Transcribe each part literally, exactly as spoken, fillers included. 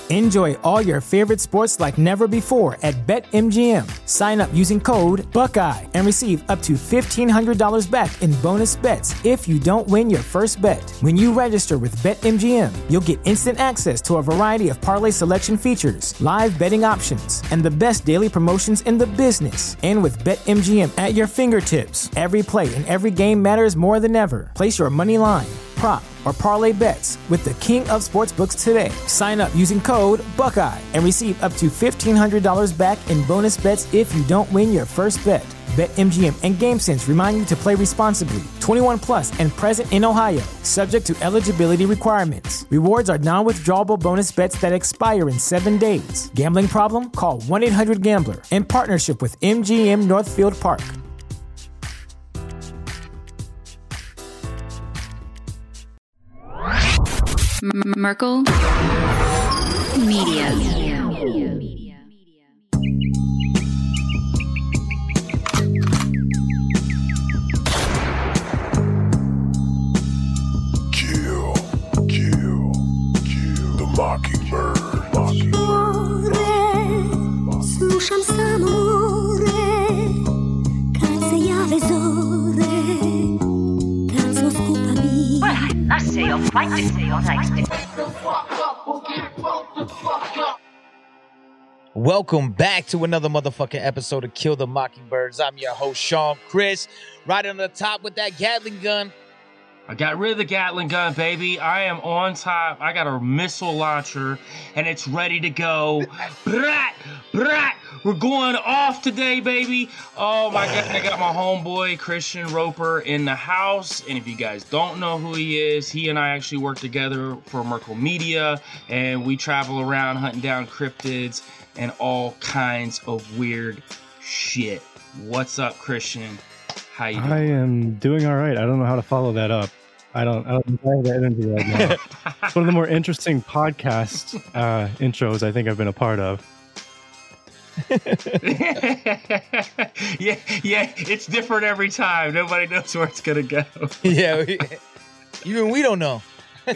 Enjoy all your favorite sports like never before at BetMGM. Sign up using code Buckeye and receive up to fifteen hundred dollars back in bonus bets if you don't win your first bet. When you register with BetMGM, you'll get instant access to a variety of parlay selection features, live betting options, and the best daily promotions in the business. And with BetMGM at your fingertips, every play and every game matters more than ever. Place your money line, prop, or parlay bets with the king of sportsbooks today. Sign up using code Buckeye and receive up to fifteen hundred dollars back in bonus bets if you don't win your first bet. BetMGM and GameSense remind you to play responsibly. twenty-one plus and present in Ohio, subject to eligibility requirements. Rewards are non-withdrawable bonus bets that expire in seven days. Gambling problem? Call one eight hundred gambler in partnership with M G M Northfield Park. Merkel Media. Kill, kill, kill the mockingbird. Mockingbird. Slušam samo more, kad se jave zore, kad smo skupa mi. Well, I must say you're quite unexpected. Welcome back to another motherfucking episode of Kill the Mockingbirds. I'm your host, Sean Chris, right on the top with that Gatling gun. I got rid of the Gatling gun, baby. I am on top. I got a missile launcher, and it's ready to go. Brat, brat, we're going off today, baby. Oh, my God. I got my homeboy, Christian Roper, in the house. And if you guys don't know who he is, he and I actually work together for Merkel Media, and we travel around hunting down cryptids and all kinds of weird shit. What's up, Christian? How you doing? I am doing all right. I don't know how to follow that up. I don't. I don't have the energy right now. It's one of the more interesting podcast uh, intros I think I've been a part of. yeah, yeah. It's different every time. Nobody knows where it's gonna go. Yeah, we, even we don't know.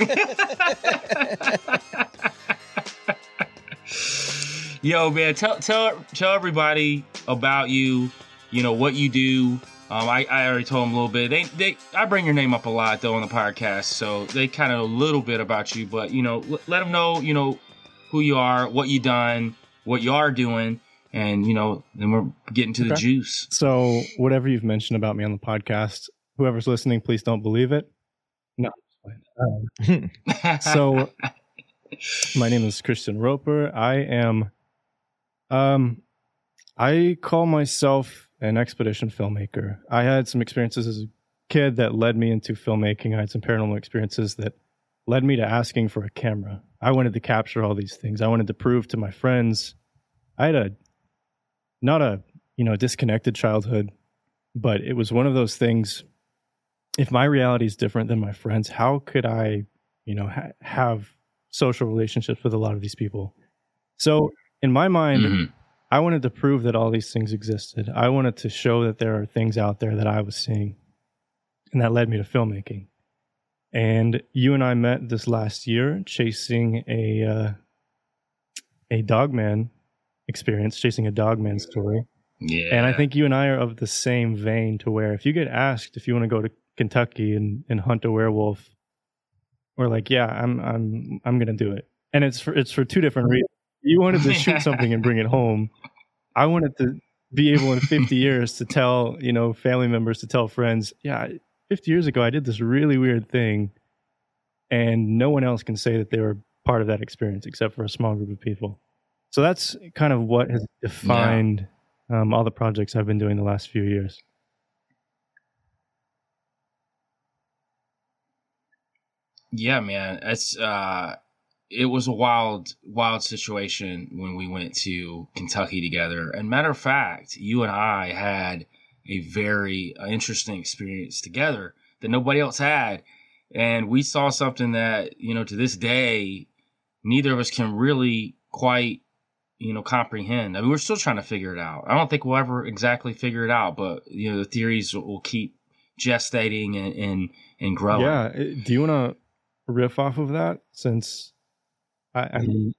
Yo, man, tell tell tell everybody about you. You know what you do. Um, I, I already told them a little bit. They they I bring your name up a lot though on the podcast, so they kind of know a little bit about you. But you know, l- let them know you know who you are, what you done, what you are doing, and you know, then we're getting to okay. the juice. So whatever you've mentioned about me on the podcast, whoever's listening, please don't believe it. No. Um, so my name is Christian Roper. I am. Um, I call myself an expedition filmmaker. I had some experiences as a kid that led me into filmmaking. I had some paranormal experiences that led me to asking for a camera. I wanted to capture all these things. I wanted to prove to my friends. I had a, not a, you know, disconnected childhood, but it was one of those things. If my reality is different than my friends, how could I, you know, ha- have social relationships with a lot of these people? So in my mind, mm-hmm. I wanted to prove that all these things existed. I wanted to show that there are things out there that I was seeing. And that led me to filmmaking. And you and I met this last year chasing a uh, a Dogman experience, chasing a Dogman story. Yeah. And I think you and I are of the same vein to where if you get asked if you want to go to Kentucky and, and hunt a werewolf, we're like, yeah, I'm I'm I'm gonna do it. And it's for it's for two different reasons. You wanted to shoot something and bring it home. I wanted to be able in fifty years to tell, you know, family members, to tell friends, yeah, fifty years ago I did this really weird thing, and no one else can say that they were part of that experience except for a small group of people. So that's kind of what has defined yeah. um, all the projects I've been doing the last few years. Yeah, man, it's uh, it was a wild, wild situation when we went to Kentucky together. And matter of fact, you and I had a very uh, interesting experience together that nobody else had, and we saw something that, you know, to this day, neither of us can really quite, you know, comprehend. I mean, we're still trying to figure it out. I don't think we'll ever exactly figure it out, but you know, the theories will keep gestating and and, and growing. Yeah. Do you want to riff off of that, since I, I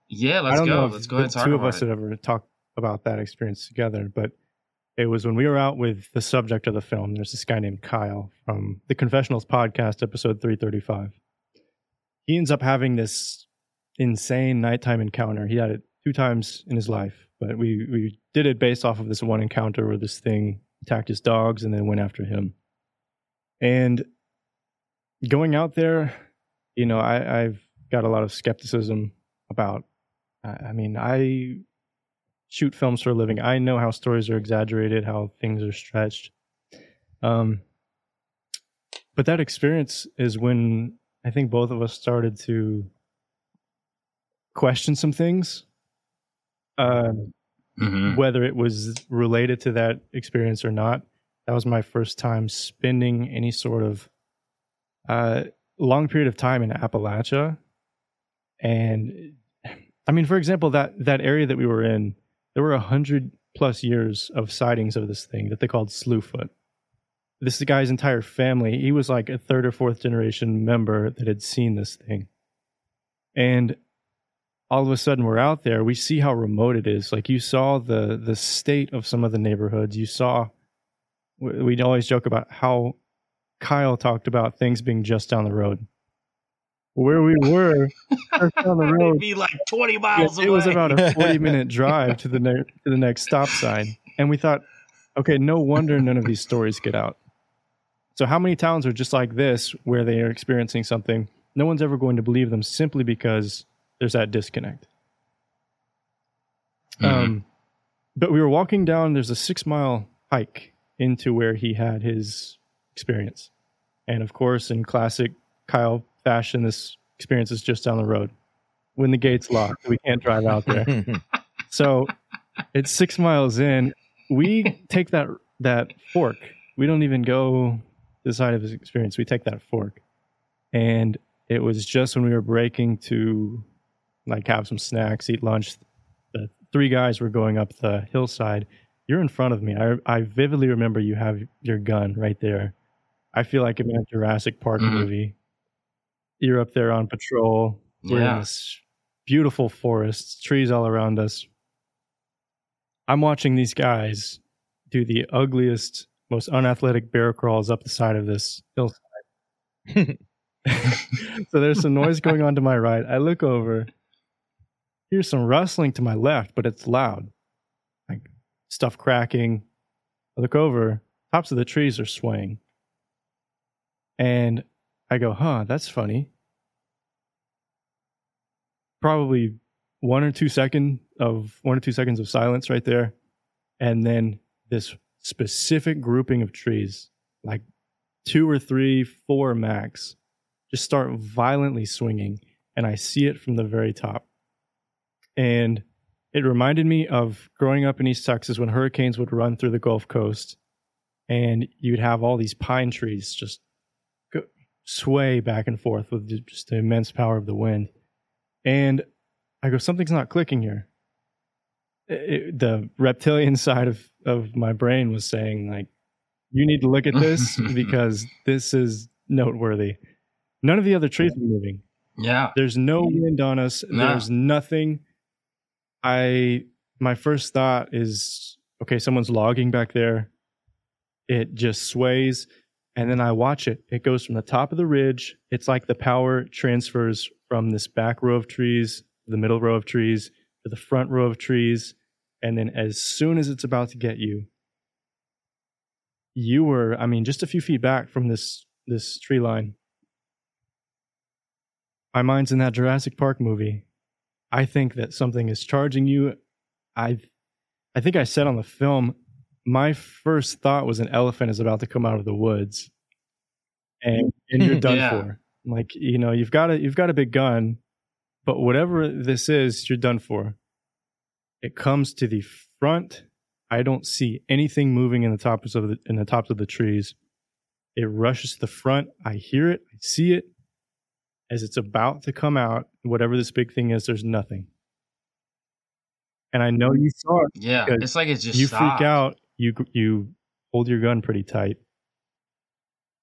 Yeah, I let's don't know go. if Let's go ahead and the talk two of about us it. had ever talked about that experience together, but it was when we were out with the subject of the film. There's this guy named Kyle from the Confessionals podcast, episode three thirty-five. He ends up having this insane nighttime encounter. He had it two times in his life, but we, we did it based off of this one encounter where this thing attacked his dogs and then went after him. And going out there, you know, I, I've got a lot of skepticism about, I mean, I shoot films for a living. I know how stories are exaggerated, how things are stretched. Um, but that experience is when I think both of us started to question some things. Um, Mm-hmm. whether it was related to that experience or not. That was my first time spending any sort of uh, long period of time in Appalachia. And I mean, for example, that, that area that we were in, there were a hundred plus years of sightings of this thing that they called Slewfoot. This guy's entire family, he was like a third or fourth generation member that had seen this thing. And all of a sudden we're out there, we see how remote it is. Like you saw the the state of some of the neighborhoods. You saw, we'd always joke about how Kyle talked about things being just down the road. Where we were, just down the road, It'd be like twenty miles it away. was about a forty minute drive to the ne- to the next stop sign. And we thought, okay, no wonder none of these stories get out. So how many towns are just like this where they are experiencing something? No one's ever going to believe them simply because there's that disconnect. Mhm. Um, but we were walking down, there's a six mile hike into where he had his experience. And of course, in classic Kyle fashion, this experience is just down the road. When the gate's locked, we can't drive out there. So it's six miles in. We take that that fork. We don't even go to the side of his experience. We take that fork. And it was just when we were breaking to like have some snacks, eat lunch. The three guys were going up the hillside. You're in front of me. I I vividly remember you have your gun right there. I feel like I'm in a Jurassic Park Mhm. movie. You're up there on patrol. We're Yeah. in this beautiful forest, trees all around us. I'm watching these guys do the ugliest, most unathletic bear crawls up the side of this hillside. So there's some noise going on to my right. I look over. Here's some rustling to my left, but it's loud. Like stuff cracking. I look over. Tops of the trees are swaying. And I go, huh, that's funny. Probably one or two second of one or two seconds of silence right there. And then this specific grouping of trees, like two or three, four max, just start violently swinging. And I see it from the very top. And it reminded me of growing up in East Texas when hurricanes would run through the Gulf Coast. And you'd have all these pine trees just go, sway back and forth with just the immense power of the wind. And I go, something's not clicking here. It, the reptilian side of, of my brain was saying, like, you need to look at this because this is noteworthy. None of the other trees are moving. Yeah. There's no wind on us. No. There's nothing. I my first thought is, okay, someone's logging back there. It just sways, and then I watch it. It goes from the top of the ridge. It's like the power transfers from this back row of trees, the middle row of trees, to the front row of trees, and then as soon as it's about to get you, you were, I mean, just a few feet back from this this tree line. My mind's in that Jurassic Park movie. I think that something is charging you. I I think I said on the film, my first thought was an elephant is about to come out of the woods. And and you're done Yeah. for. Like, you know, you've got a you've got a big gun, but whatever this is, you're done for. It comes to the front. I don't see anything moving in the tops of the in the tops of the trees. It rushes to the front. I hear it. I see it. As it's about to come out, whatever this big thing is, there's nothing. And I know you saw it. Yeah. because It's like it's just you stopped. freak out. You you hold your gun pretty tight.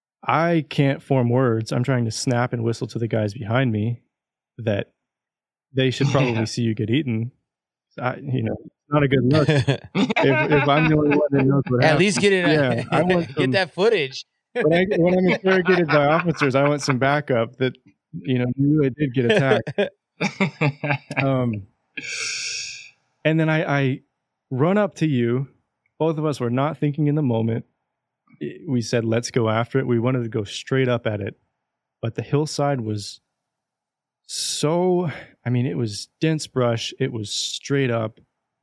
I can't form words. I'm trying to snap and whistle to the guys behind me that they should probably see you get eaten. I, you know, it's not a good look. if, if I'm the only one that knows what At happened. least get it. Yeah, I want get some, that footage. when, I, when I'm interrogated by officers, I want some backup that, you know, you really did get attacked. um, and then I, I run up to you. Both of us were not thinking in the moment. We said, let's go after it. We wanted to go straight up at it. But the hillside was so, I mean, it was dense brush. It was straight up.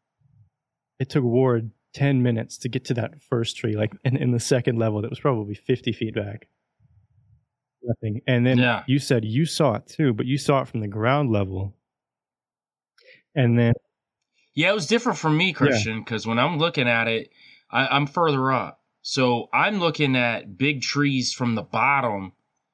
It took Ward ten minutes to get to that first tree, like in, in the second level that was probably fifty feet back. Nothing. And then Yeah. you said you saw it too, but you saw it from the ground level. And then Yeah, it was different for me, Christian, because when I'm looking at it, I, I'm further up. So I'm looking at big trees from the bottom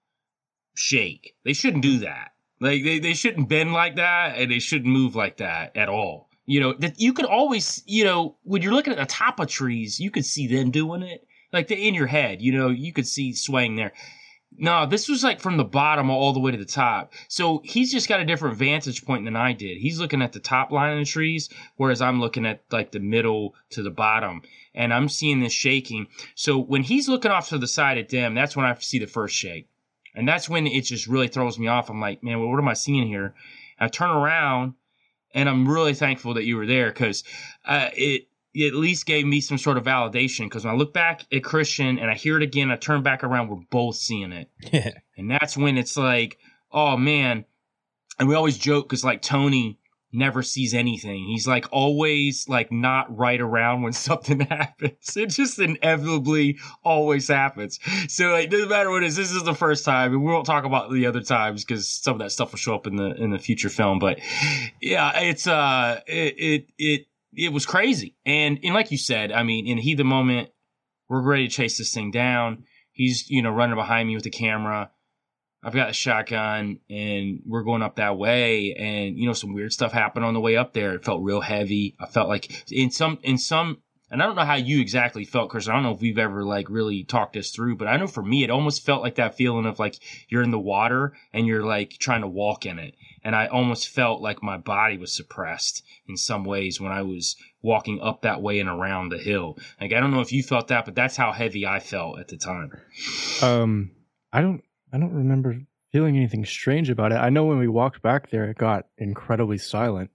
shake. They shouldn't do that. Like they, they shouldn't bend like that, and they shouldn't move like that at all. You know, that you could always, you know, when you're looking at the top of trees, you could see them doing it. Like the, in your head, you know, you could see swaying there. No, this was like from the bottom all the way to the top. So he's just got a different vantage point than I did. He's looking at the top line of the trees, whereas I'm looking at like the middle to the bottom. And I'm seeing this shaking. So when he's looking off to the side at them, that's when I see the first shake. And that's when it just really throws me off. I'm like, man, what am I seeing here? I turn around, and I'm really thankful that you were there because uh, it, it at least gave me some sort of validation. Because when I look back at Christian and I hear it again, I turn back around, we're both seeing it. Yeah. And that's when it's like, oh, man. And we always joke because, like, Tony never sees anything. He's, like, always, like, not right around when something happens. It just inevitably always happens. So, like, doesn't matter what it is. This is the first time. And we won't talk about the other times because some of that stuff will show up in the in the future film. But, yeah, it's, uh, it, it, it, it was crazy. And, and like you said, I mean, in the heat of the moment, we're ready to chase this thing down. He's, you know, running behind me with the camera. I've got a shotgun, and we're going up that way. And, you know, some weird stuff happened on the way up there. It felt real heavy. I felt like in some, in some, and I don't know how you exactly felt, Chris. I don't know if we've ever, like, really talked this through, but I know for me, it almost felt like that feeling of, like, you're in the water and you're, like, trying to walk in it. And I almost felt like my body was suppressed in some ways when I was walking up that way and around the hill. Like, I don't know if you felt that, but that's how heavy I felt at the time. Um, I don't, I don't remember feeling anything strange about it. I know when we walked back there, it got incredibly silent.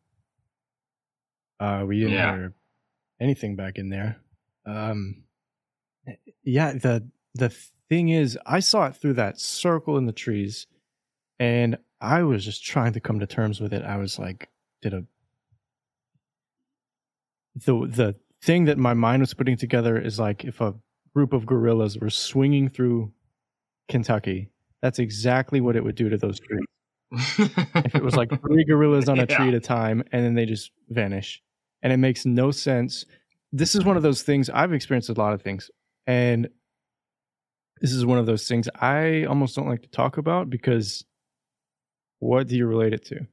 Uh, we didn't Yeah. hear anything back in there. Um, yeah, the the thing is, I saw it through that circle in the trees, and I was just trying to come to terms with it. I was like, did a the the thing that my mind was putting together is like if a group of gorillas were swinging through Kentucky. That's exactly what it would do to those trees. If it was like three gorillas on a Yeah. tree at a time, and then they just vanish. And it makes no sense. This is one of those things, I've experienced a lot of things. And this is one of those things I almost don't like to talk about because what do you relate it to?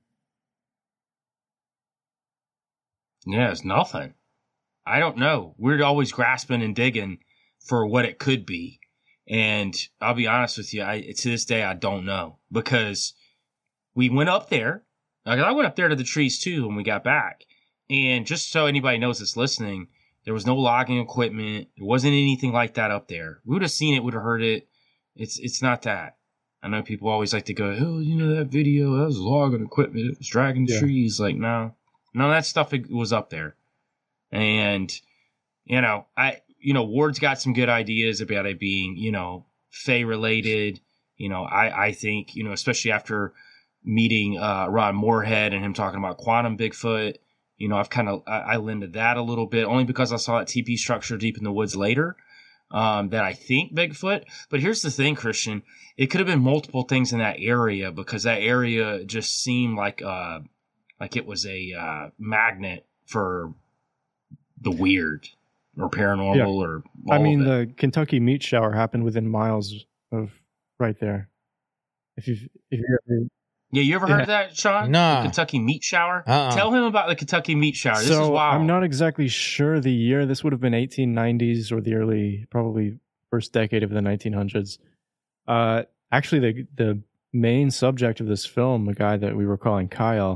Yeah, it's nothing. I don't know. We're always grasping and digging for what it could be. And I'll be honest with you, I, to this day, I don't know. Because we went up there. Like, I went up there to the trees, too, when we got back. And just so anybody knows that's listening, there was no logging equipment. There wasn't anything like that up there. We would have seen it, would have heard it. It's it's not that. I know people always like to go, oh, you know, that video, that was logging equipment. It was dragging Yeah. trees. Like, no. None of that stuff was up there. And, you know, I... You know, Ward's got some good ideas about it being, you know, Fae related. You know, I, I think, you know, especially after meeting uh, Ron Moorhead and him talking about quantum Bigfoot, you know, I've kind of, I, I lended that a little bit only because I saw that T P structure deep in the woods later um, that I think Bigfoot. But here's the thing, Christian, it could have been multiple things in that area because that area just seemed like, uh, like it was a uh, magnet for the weird. Or paranormal, Yeah. or all I mean, of it. the Kentucky meat shower happened within miles of right there. If you've, if you ever, Yeah, you ever heard of that, Sean? Nah. The Kentucky meat shower? Uh-uh. Tell him about the Kentucky meat shower. This is so wild. I'm not exactly sure the year. This would have been eighteen nineties or the early, probably first decade of the nineteen hundreds. Uh, actually, the the main subject of this film, the guy that we were calling Kyle,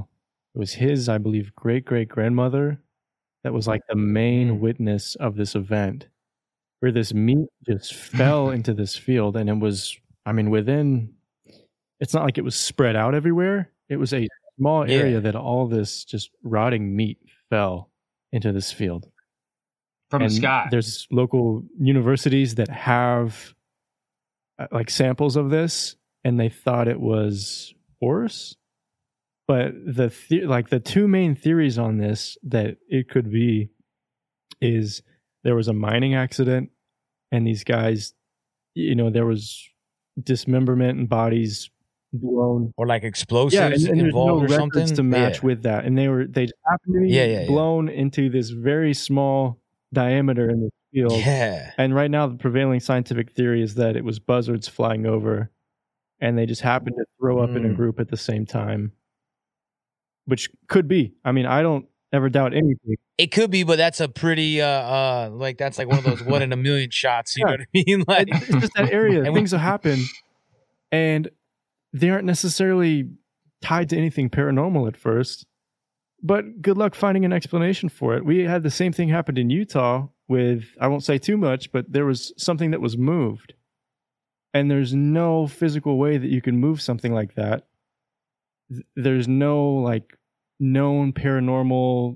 It was his, I believe, great great grandmother that was like the main witness of this event, where this meat just fell into this field, and it was, I mean, within. It's not like it was spread out everywhere. It was a small area yeah. that all this just rotting meat fell into this field. From and the sky. There's local universities that have uh, like samples of this, and they thought it was horse. But the, the like the two main theories on this that it could be is there was a mining accident, and these guys, you know, there was dismemberment and bodies blown, or like explosives yeah, and, and involved there's no or records something to match yeah. with that, and they were they just happened to be yeah, yeah, blown yeah. into this very small diameter in the field. Yeah, and right now the prevailing scientific theory is that it was buzzards flying over, and they just happened to throw up mm. in a group at the same time, which could be. I mean, I don't ever doubt anything. It could be, but that's a pretty uh uh like that's like one of those one in a million shots. You yeah. know what I mean? Like it's just that area. And things will happen, and they aren't necessarily tied to anything paranormal at first, but good luck finding an explanation for it. We had the same thing happen in Utah with, I won't say too much, but there was something that was moved. And there's no physical way that you can move something like that. There's no like known paranormal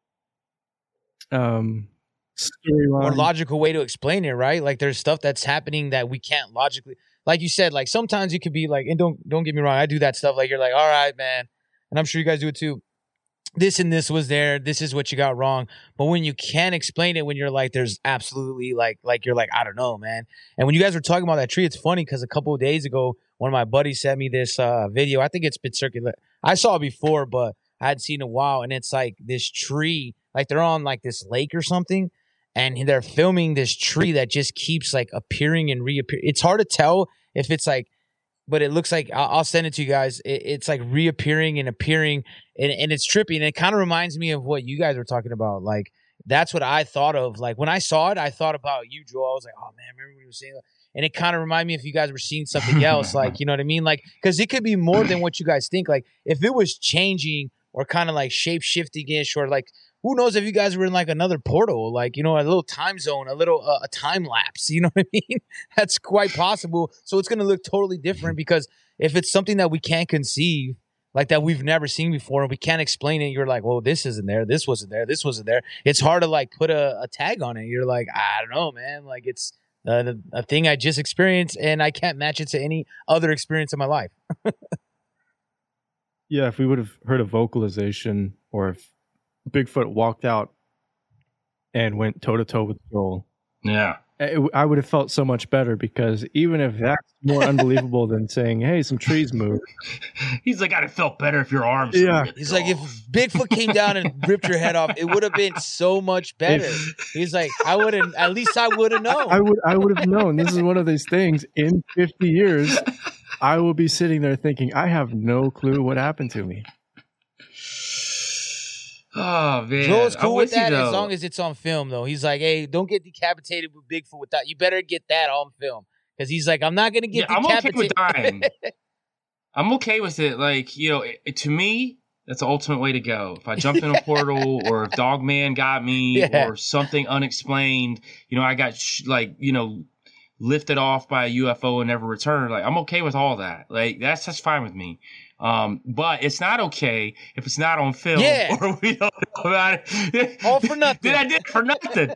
um, storyline. Or logical way to explain it, right? Like there's stuff that's happening that we can't logically... Like you said, like sometimes you could be like, and don't don't get me wrong, I do that stuff. Like you're like, all right, man, and I'm sure you guys do it too. This and this was there. This is what you got wrong. But when you can't explain it, when you're like, there's absolutely like, like you're like, I don't know, man. And when you guys were talking about that tree, it's funny because a couple of days ago, one of my buddies sent me this uh, video. I think it's been circular. I saw it before, but I hadn't seen it in a while. And it's like this tree, like they're on like this lake or something. And they're filming this tree that just keeps like appearing and reappearing. It's hard to tell if it's like, but it looks like, I'll, I'll send it to you guys. It, it's like reappearing and appearing, and, and it's trippy. And it kind of reminds me of what you guys were talking about. Like, that's what I thought of. Like, when I saw it, I thought about you, Joel. I was like, oh, man, remember when you were saying that? And it kind of reminded me if you guys were seeing something else. Like, you know what I mean? Like, because it could be more than what you guys think. Like, if it was changing or kind of like shape-shifting-ish, or like, who knows if you guys were in like another portal, like, you know, a little time zone, a little uh, a time lapse, you know what I mean? That's quite possible. So it's going to look totally different, because if it's something that we can't conceive, like that we've never seen before, and we can't explain it, you're like, well, this isn't there, this wasn't there, this wasn't there. It's hard to like put a, a tag on it. You're like, I don't know, man. Like it's uh, a thing I just experienced, and I can't match it to any other experience in my life. Yeah, if we would have heard a vocalization, or if Bigfoot walked out and went toe to toe with Joel, yeah, it, I would have felt so much better, because even if that's more unbelievable than saying, "Hey, some trees moved," he's like, "I'd have felt better if your arms." Yeah, were he's like, if Bigfoot came down and ripped your head off, it would have been so much better. He's like, I wouldn't. At least I would have known. I would. I would have known. This is one of these things. In fifty years, I will be sitting there thinking, I have no clue what happened to me. Oh man, Joel's cool with, with that you, as long as it's on film, though. He's like, hey, don't get decapitated with Bigfoot with that. You better get that on film, because he's like, I'm not gonna get yeah, decapitated. I'm okay with dying. I'm okay with it. Like, you know, it, to me, that's the ultimate way to go. If I jump in a portal, or if Dogman got me, yeah. or something unexplained, you know, I got sh- like, you know, lifted off by a U F O and never returned. Like, I'm okay with all that. Like, that's that's fine with me. Um, but it's not okay if it's not on film, yeah. or we don't know about it. All for nothing. Then I did it for nothing.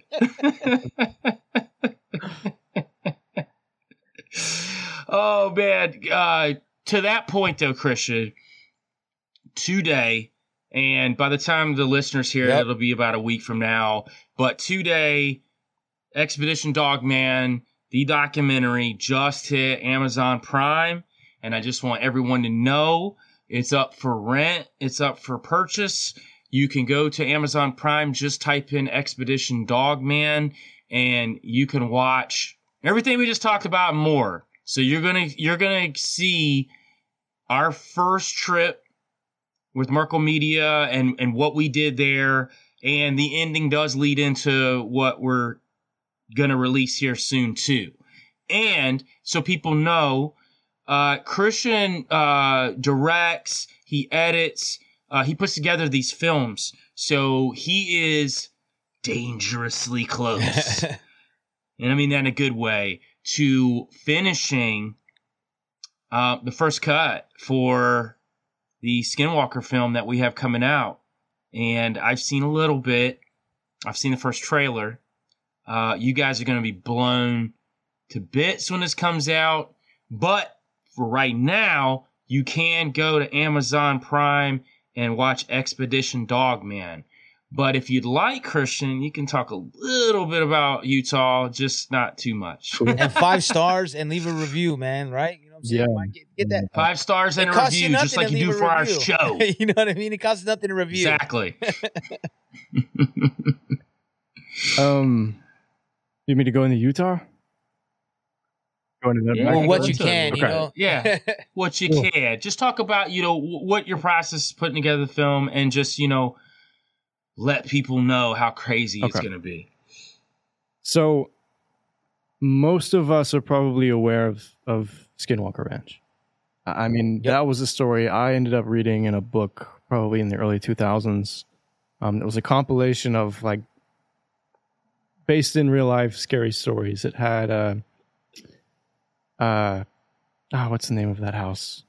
Oh man. Uh, to that point though, Christian, today, and by the time the listeners hear yep. it, it'll be about a week from now. But today, Expedition Dogman, the documentary, just hit Amazon Prime. And I just want everyone to know it's up for rent. It's up for purchase. You can go to Amazon Prime, just type in Expedition Dogman, and you can watch everything we just talked about and more. So you're gonna you're gonna see our first trip with Merkle Media and, and what we did there. And the ending does lead into what we're gonna release here soon too. And so people know, Uh, Christian uh, directs, he edits, uh, he puts together these films. So he is dangerously close. And I mean that in a good way, to finishing uh, the first cut for the Skinwalker film that we have coming out. And I've seen a little bit. I've seen the first trailer. Uh, you guys are going to be blown to bits when this comes out. But for right now, you can go to Amazon Prime and watch Expedition Dogman. But if you'd like, Christian, you can talk a little bit about Utah, just not too much. And five stars and leave a review, man, right? You know what I'm saying? Yeah. Get, get that. Five stars and It a costs you review, nothing just like to you do leave a for our review. show. You know what I mean? It costs nothing to review. Exactly. Um, you mean to go into Utah? Going to Yeah, back- Well, what go you into can, it. you Okay. know? Yeah, what you Cool. can. Just talk about, you know, w- what your process is putting together the film and just, you know, let people know how crazy it's Okay. going to be. So, most of us are probably aware of, of Skinwalker Ranch. I I mean, Yep. that was a story I ended up reading in a book probably in the early two thousands. Um, it was a compilation of like based in real life scary stories. It had, uh, uh, oh, what's the name of that house?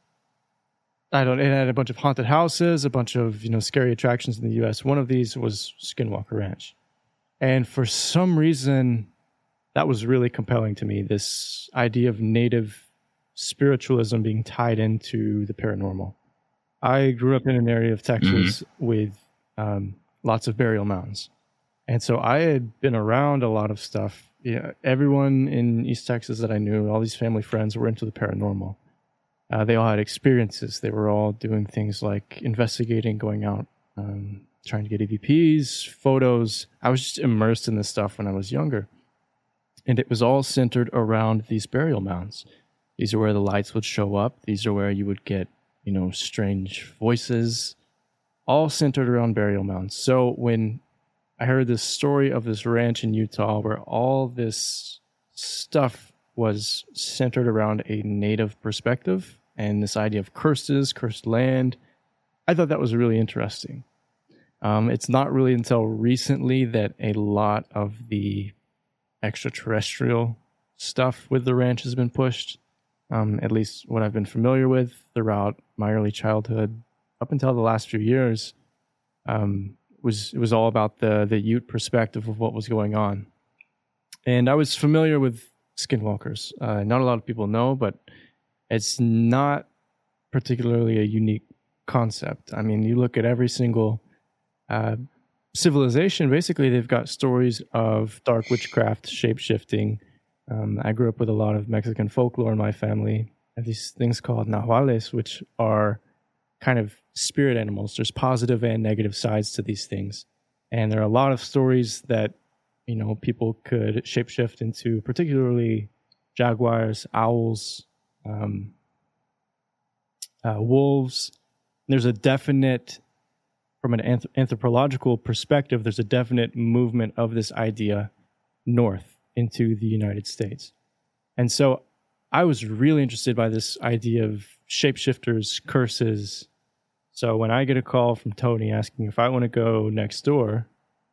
I don't. It had a bunch of haunted houses, a bunch of you know scary attractions in the U S. One of these was Skinwalker Ranch, and for some reason, that was really compelling to me. This idea of native spiritualism being tied into the paranormal. I grew up in an area of Texas with um, lots of burial mounds, and so I had been around a lot of stuff. Yeah, everyone in East Texas that I knew, all these family friends, were into the paranormal. Uh, they all had experiences. They were all doing things like investigating, going out, um, trying to get E V Ps, photos. I was just immersed in this stuff when I was younger. And it was all centered around these burial mounds. These are where the lights would show up. These are where you would get, you know, strange voices, all centered around burial mounds. So when I heard this story of this ranch in Utah where all this stuff was centered around a native perspective, and this idea of curses, cursed land, I thought that was really interesting. Um, it's not really until recently that a lot of the extraterrestrial stuff with the ranch has been pushed, um, at least what I've been familiar with throughout my early childhood. Up until the last few years, um, was it was all about the, the Ute perspective of what was going on. And I was familiar with skinwalkers. Uh, not a lot of people know, but it's not particularly a unique concept. I mean, you look at every single uh, civilization, basically they've got stories of dark witchcraft, shape-shifting. Um, I grew up with a lot of Mexican folklore in my family. I have these things called nahuales, which are kind of spirit animals. There's positive and negative sides to these things. And there are a lot of stories that, you know, people could shapeshift into, particularly jaguars, owls, um, uh, wolves. There's a definite, from an anth- anthropological perspective, there's a definite movement of this idea north into the United States. And so I was really interested by this idea of shapeshifters, curses. So when I get a call from Tony asking if I want to go next door,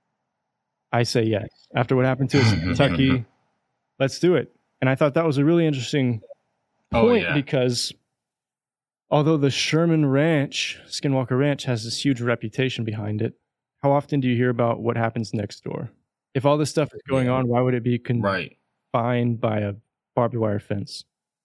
I say yes. After what happened to us in Kentucky, let's do it. And I thought that was a really interesting Oh, point yeah. because although the Sherman Ranch, Skinwalker Ranch, has this huge reputation behind it, how often do you hear about what happens next door? If all this stuff is going Yeah. on, why would it be confined Right. by a barbed wire fence?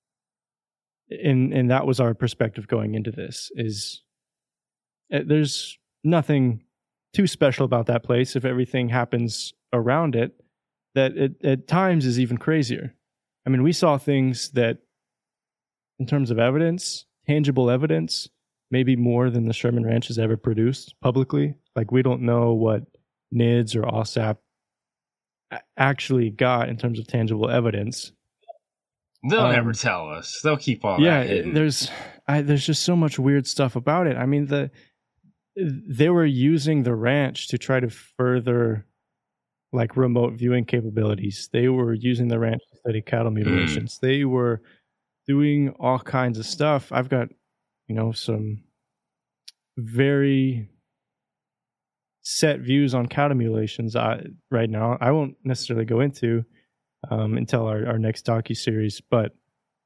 And and that was our perspective going into this. Is uh, there's nothing too special about that place if everything happens around it. That it at times is even crazier. I mean, we saw things that, in terms of evidence, tangible evidence, maybe more than the Sherman Ranch has ever produced publicly. Like, we don't know what N I D S or OSAP a- actually got in terms of tangible evidence. They'll Um, never tell us. They'll keep all Yeah, that hidden. there's I, there's just so much weird stuff about it. I mean, the they were using the ranch to try to further like remote viewing capabilities. They were using the ranch to study cattle mutilations. They were doing all kinds of stuff. I've got, you know, some very set views on cow mutilations I, right now. I won't necessarily go into um, until our, our next docuseries, but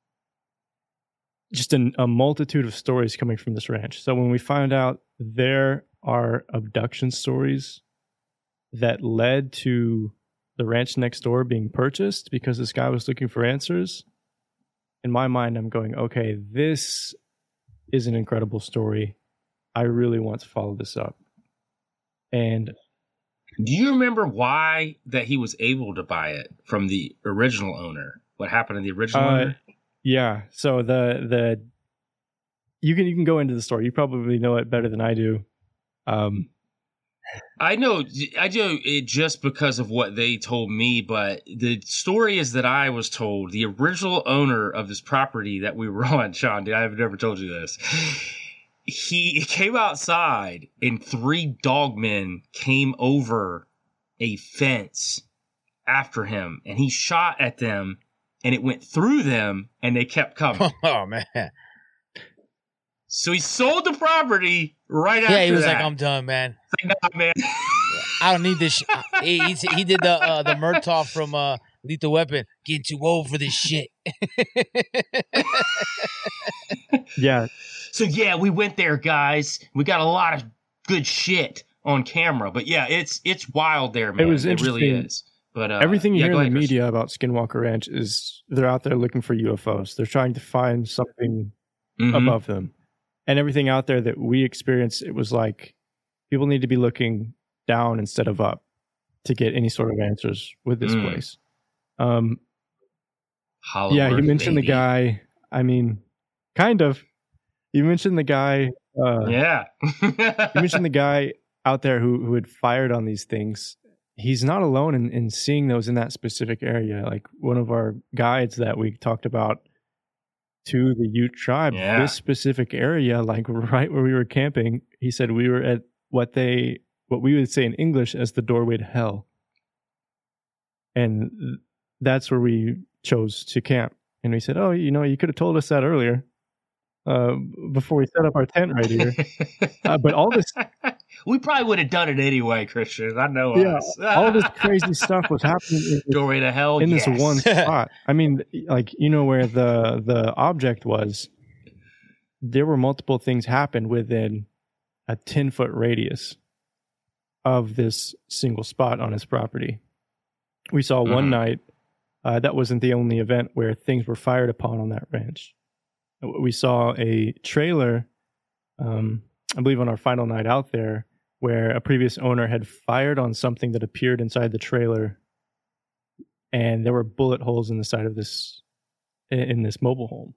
just an, a multitude of stories coming from this ranch. So when we found out there are abduction stories that led to the ranch next door being purchased because this guy was looking for answers, in my mind, I'm going, okay, this is an incredible story. I really want to follow this up. And do you remember why that he was able to buy it from the original owner? What happened to the original uh, owner? Yeah. So the the you can you can go into the story. You probably know it better than I do. Um, I know I know it just because of what they told me, but the story is that I was told the original owner of this property that we were on, Sean, I've never told you this. He came outside and three dogmen came over a fence after him, and he shot at them, and it went through them, and they kept coming. Oh, man. So he sold the property right after that. Yeah, he was that. like, I'm done, man. Like, nah, man. I don't need this shit. He, he, he did the uh, the Murtaugh from uh, Lethal Weapon. Getting too old for this shit. Yeah. So, yeah, we went there, guys. We got a lot of good shit on camera. But, yeah, it's it's wild there, man. It was It really interesting. is. But uh, everything you yeah, hear go in the ahead, media about Skinwalker Ranch is they're out there looking for U F Os. They're trying to find something mm-hmm. above them. And everything out there that we experienced, it was like people need to be looking down instead of up to get any sort of answers with this Mm. place. Um, Hollow yeah, you Earth, mentioned baby. the guy. I mean, kind of. You mentioned the guy. Uh, Yeah. you mentioned the guy out there who, who had fired on these things. He's not alone in, in seeing those in that specific area. Like one of our guides that we talked about to the Ute tribe, Yeah. this specific area, like right where we were camping, he said we were at what they, what we would say in English as the doorway to hell. And that's where we chose to camp. And we said, oh, you know, you could have told us that earlier. Uh, before we set up our tent right here. Uh, but all this, we probably would have done it anyway, Christian. I know yeah, us. all this crazy stuff was happening in, Doorway to hell. in yes. this one spot. I mean, like, you know where the the object was. There were multiple things happened within a ten foot radius of this single spot on his property. We saw Mhm. one night uh, that wasn't the only event where things were fired upon on that ranch. We saw a trailer, um, I believe on our final night out there, where a previous owner had fired on something that appeared inside the trailer, and there were bullet holes in the side of this, in this mobile home.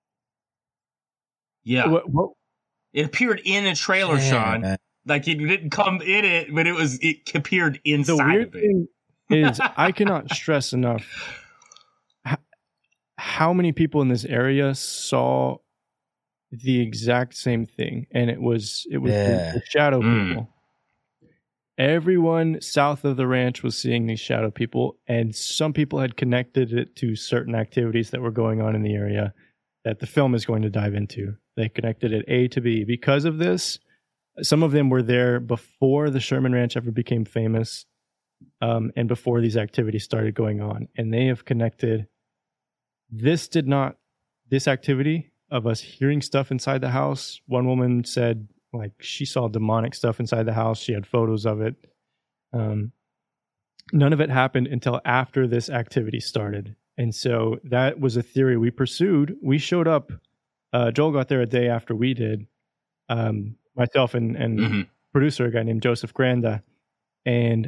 Yeah. What, what, It appeared in a trailer, Damn, Sean. man. Like it didn't come in it, but it was it appeared the inside weird of it. thing is, I cannot stress enough how, how many people in this area saw the exact same thing, and it was it was Yeah. the, the shadow Mm. people. Everyone south of the ranch was seeing these shadow people, and some people had connected it to certain activities that were going on in the area that the film is going to dive into. They connected it A to B. Because of this, some of them were there before the Sherman Ranch ever became famous, um, and before these activities started going on. And they have connected. This did not, this activity of us hearing stuff inside the house. One woman said, like, she saw demonic stuff inside the house. She had photos of it. Um, none of it happened until after this activity started. And so that was a theory we pursued. We showed up. Uh, Joel got there a day after we did. Um, myself and, and Mhm. producer, a guy named Joseph Granda. And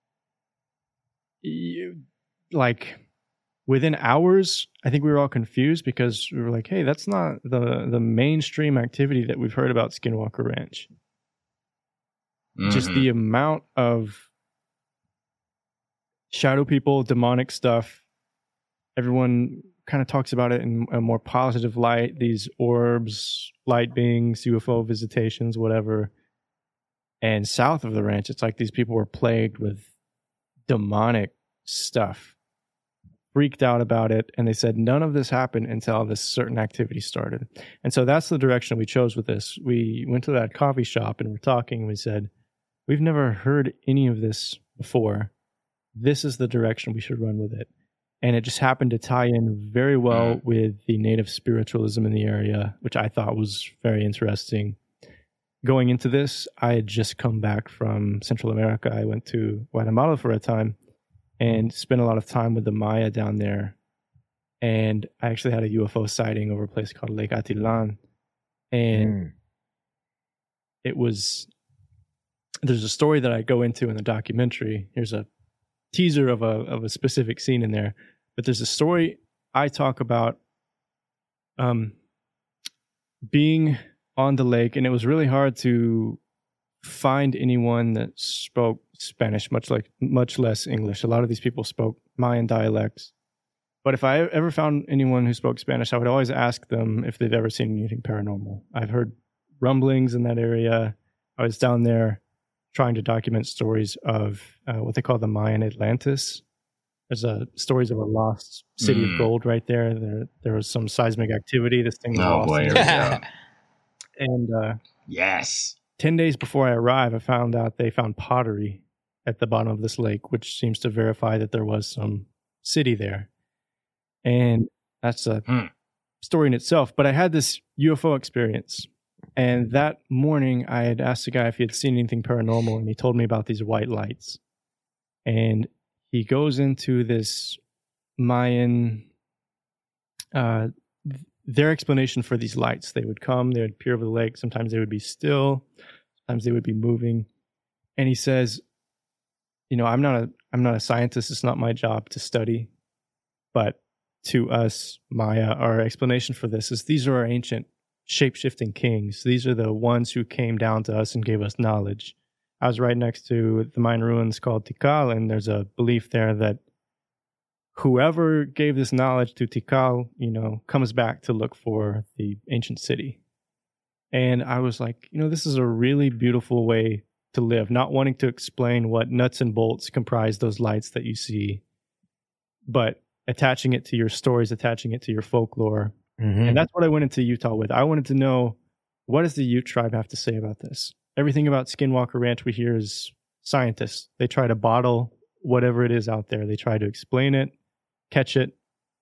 you, like within hours, I think we were all confused because we were like, hey, that's not the, the mainstream activity that we've heard about Skinwalker Ranch. Just Mhm. the amount of shadow people, demonic stuff. Everyone kind of talks about it in a more positive light. These orbs, light beings, U F O visitations, whatever. And south of the ranch, it's like these people were plagued with demonic stuff. freaked out about it, and they said none of this happened until this certain activity started. And so that's the direction we chose with this. We went to that coffee shop and we're talking, and we said, we've never heard any of this before. This is the direction we should run with it. And it just happened to tie in very well mm. with the native spiritualism in the area, which I thought was very interesting. Going into this, I had just come back from Central America. I went to Guatemala for a time and spent a lot of time with the Maya down there. And I actually had a U F O sighting over a place called Lake Atilan. And mm. it was, there's a story that I go into in the documentary. Here's a teaser of a of a specific scene in there. But there's a story I talk about um, being on the lake, and it was really hard to find anyone that spoke Spanish, much like much less English. A lot of these people spoke Mayan dialects. But if I ever found anyone who spoke Spanish, I would always ask them if they've ever seen anything paranormal. I've heard rumblings in that area. I was down there trying to document stories of uh, what they call the Mayan Atlantis. There's a stories of a lost city mm. of gold right there. There, there was some seismic activity. This thing was oh, lost. Boy, yeah. And uh, yes, ten days before I arrived, I found out they found pottery at the bottom of this lake, which seems to verify that there was some city there. And that's a mm. story in itself. But I had this U F O experience. And that morning, I had asked the guy if he had seen anything paranormal, and he told me about these white lights. And he goes into this Mayan, uh, their explanation for these lights. They would come, they would appear over the lake. Sometimes they would be still, sometimes they would be moving. And he says, you know, I'm not a, I'm not a scientist. It's not my job to study. But to us, Maya, our explanation for this is these are our ancient shape-shifting kings. These are the ones who came down to us and gave us knowledge. I was right next to the Mayan ruins called Tikal, and there's a belief there that whoever gave this knowledge to Tikal, you know, comes back to look for the ancient city. And I was like, you know, this is a really beautiful way to live, not wanting to explain what nuts and bolts comprise those lights that you see, but attaching it to your stories, attaching it to your folklore. Mm-hmm. And that's what I went into Utah with. I wanted to know, what does the Ute tribe have to say about this? Everything about Skinwalker Ranch we hear is scientists. They try to bottle whatever it is out there. They try to explain it, catch it.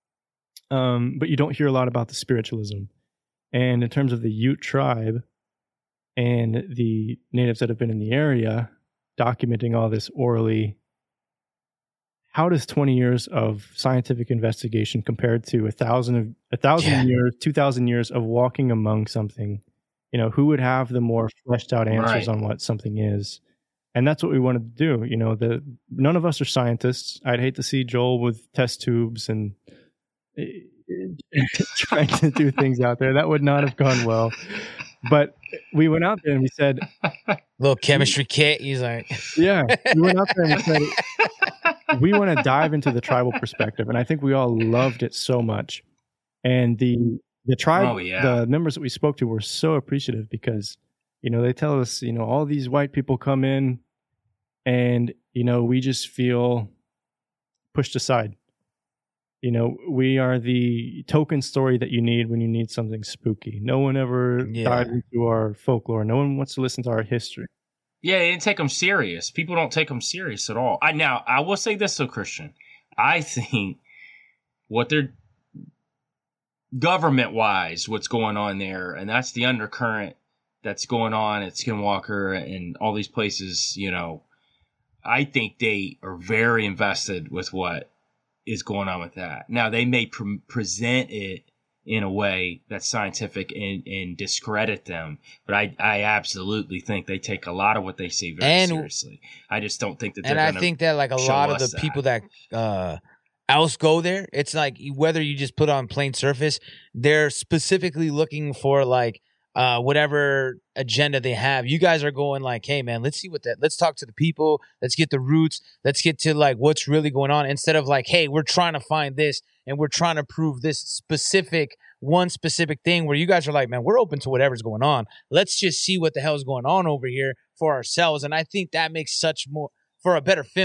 Um, but you don't hear a lot about the spiritualism. And in terms of the Ute tribe and the natives that have been in the area, documenting all this orally, how does twenty years of scientific investigation compared to a thousand of a thousand yeah. years, two thousand years of walking among something? You know, who would have the more fleshed out answers right. on what something is? And that's what we wanted to do. You know, the none of us are scientists. I'd hate to see Joel with test tubes and trying to do things out there. That would not have gone well. But we went out there and we said, little chemistry kit. He's like, yeah, we went out there and we said, we want to dive into the tribal perspective. And I think we all loved it so much. And the, the tribe, oh, yeah. the members that we spoke to were so appreciative because, you know, they tell us, you know, all these white people come in and, you know, we just feel pushed aside. You know, we are the token story that you need when you need something spooky. No one ever yeah. dived into our folklore. No one wants to listen to our history. Yeah, they didn't take them serious. People don't take them serious at all. I now I will say this, though, Christian. I think what they're government-wise, what's going on there, and that's the undercurrent that's going on at Skinwalker and all these places. You know, I think they are very invested with what is going on with that. Now, they may pre- present it in a way that's scientific and, and discredit them, but I, I absolutely think they take a lot of what they say very and, seriously. I just don't think that they're And I think that like a lot of the that. people that uh, else go there, it's like whether you just put on plain surface, they're specifically looking for like uh, whatever agenda they have. You guys are going like, hey man, let's see what that, let's talk to the people. Let's get the roots. Let's get to like what's really going on instead of like, hey, we're trying to find this and we're trying to prove this specific, one specific thing where you guys are like, man, we're open to whatever's going on. Let's just see what the hell is going on over here for ourselves. And I think that makes such more for a better film.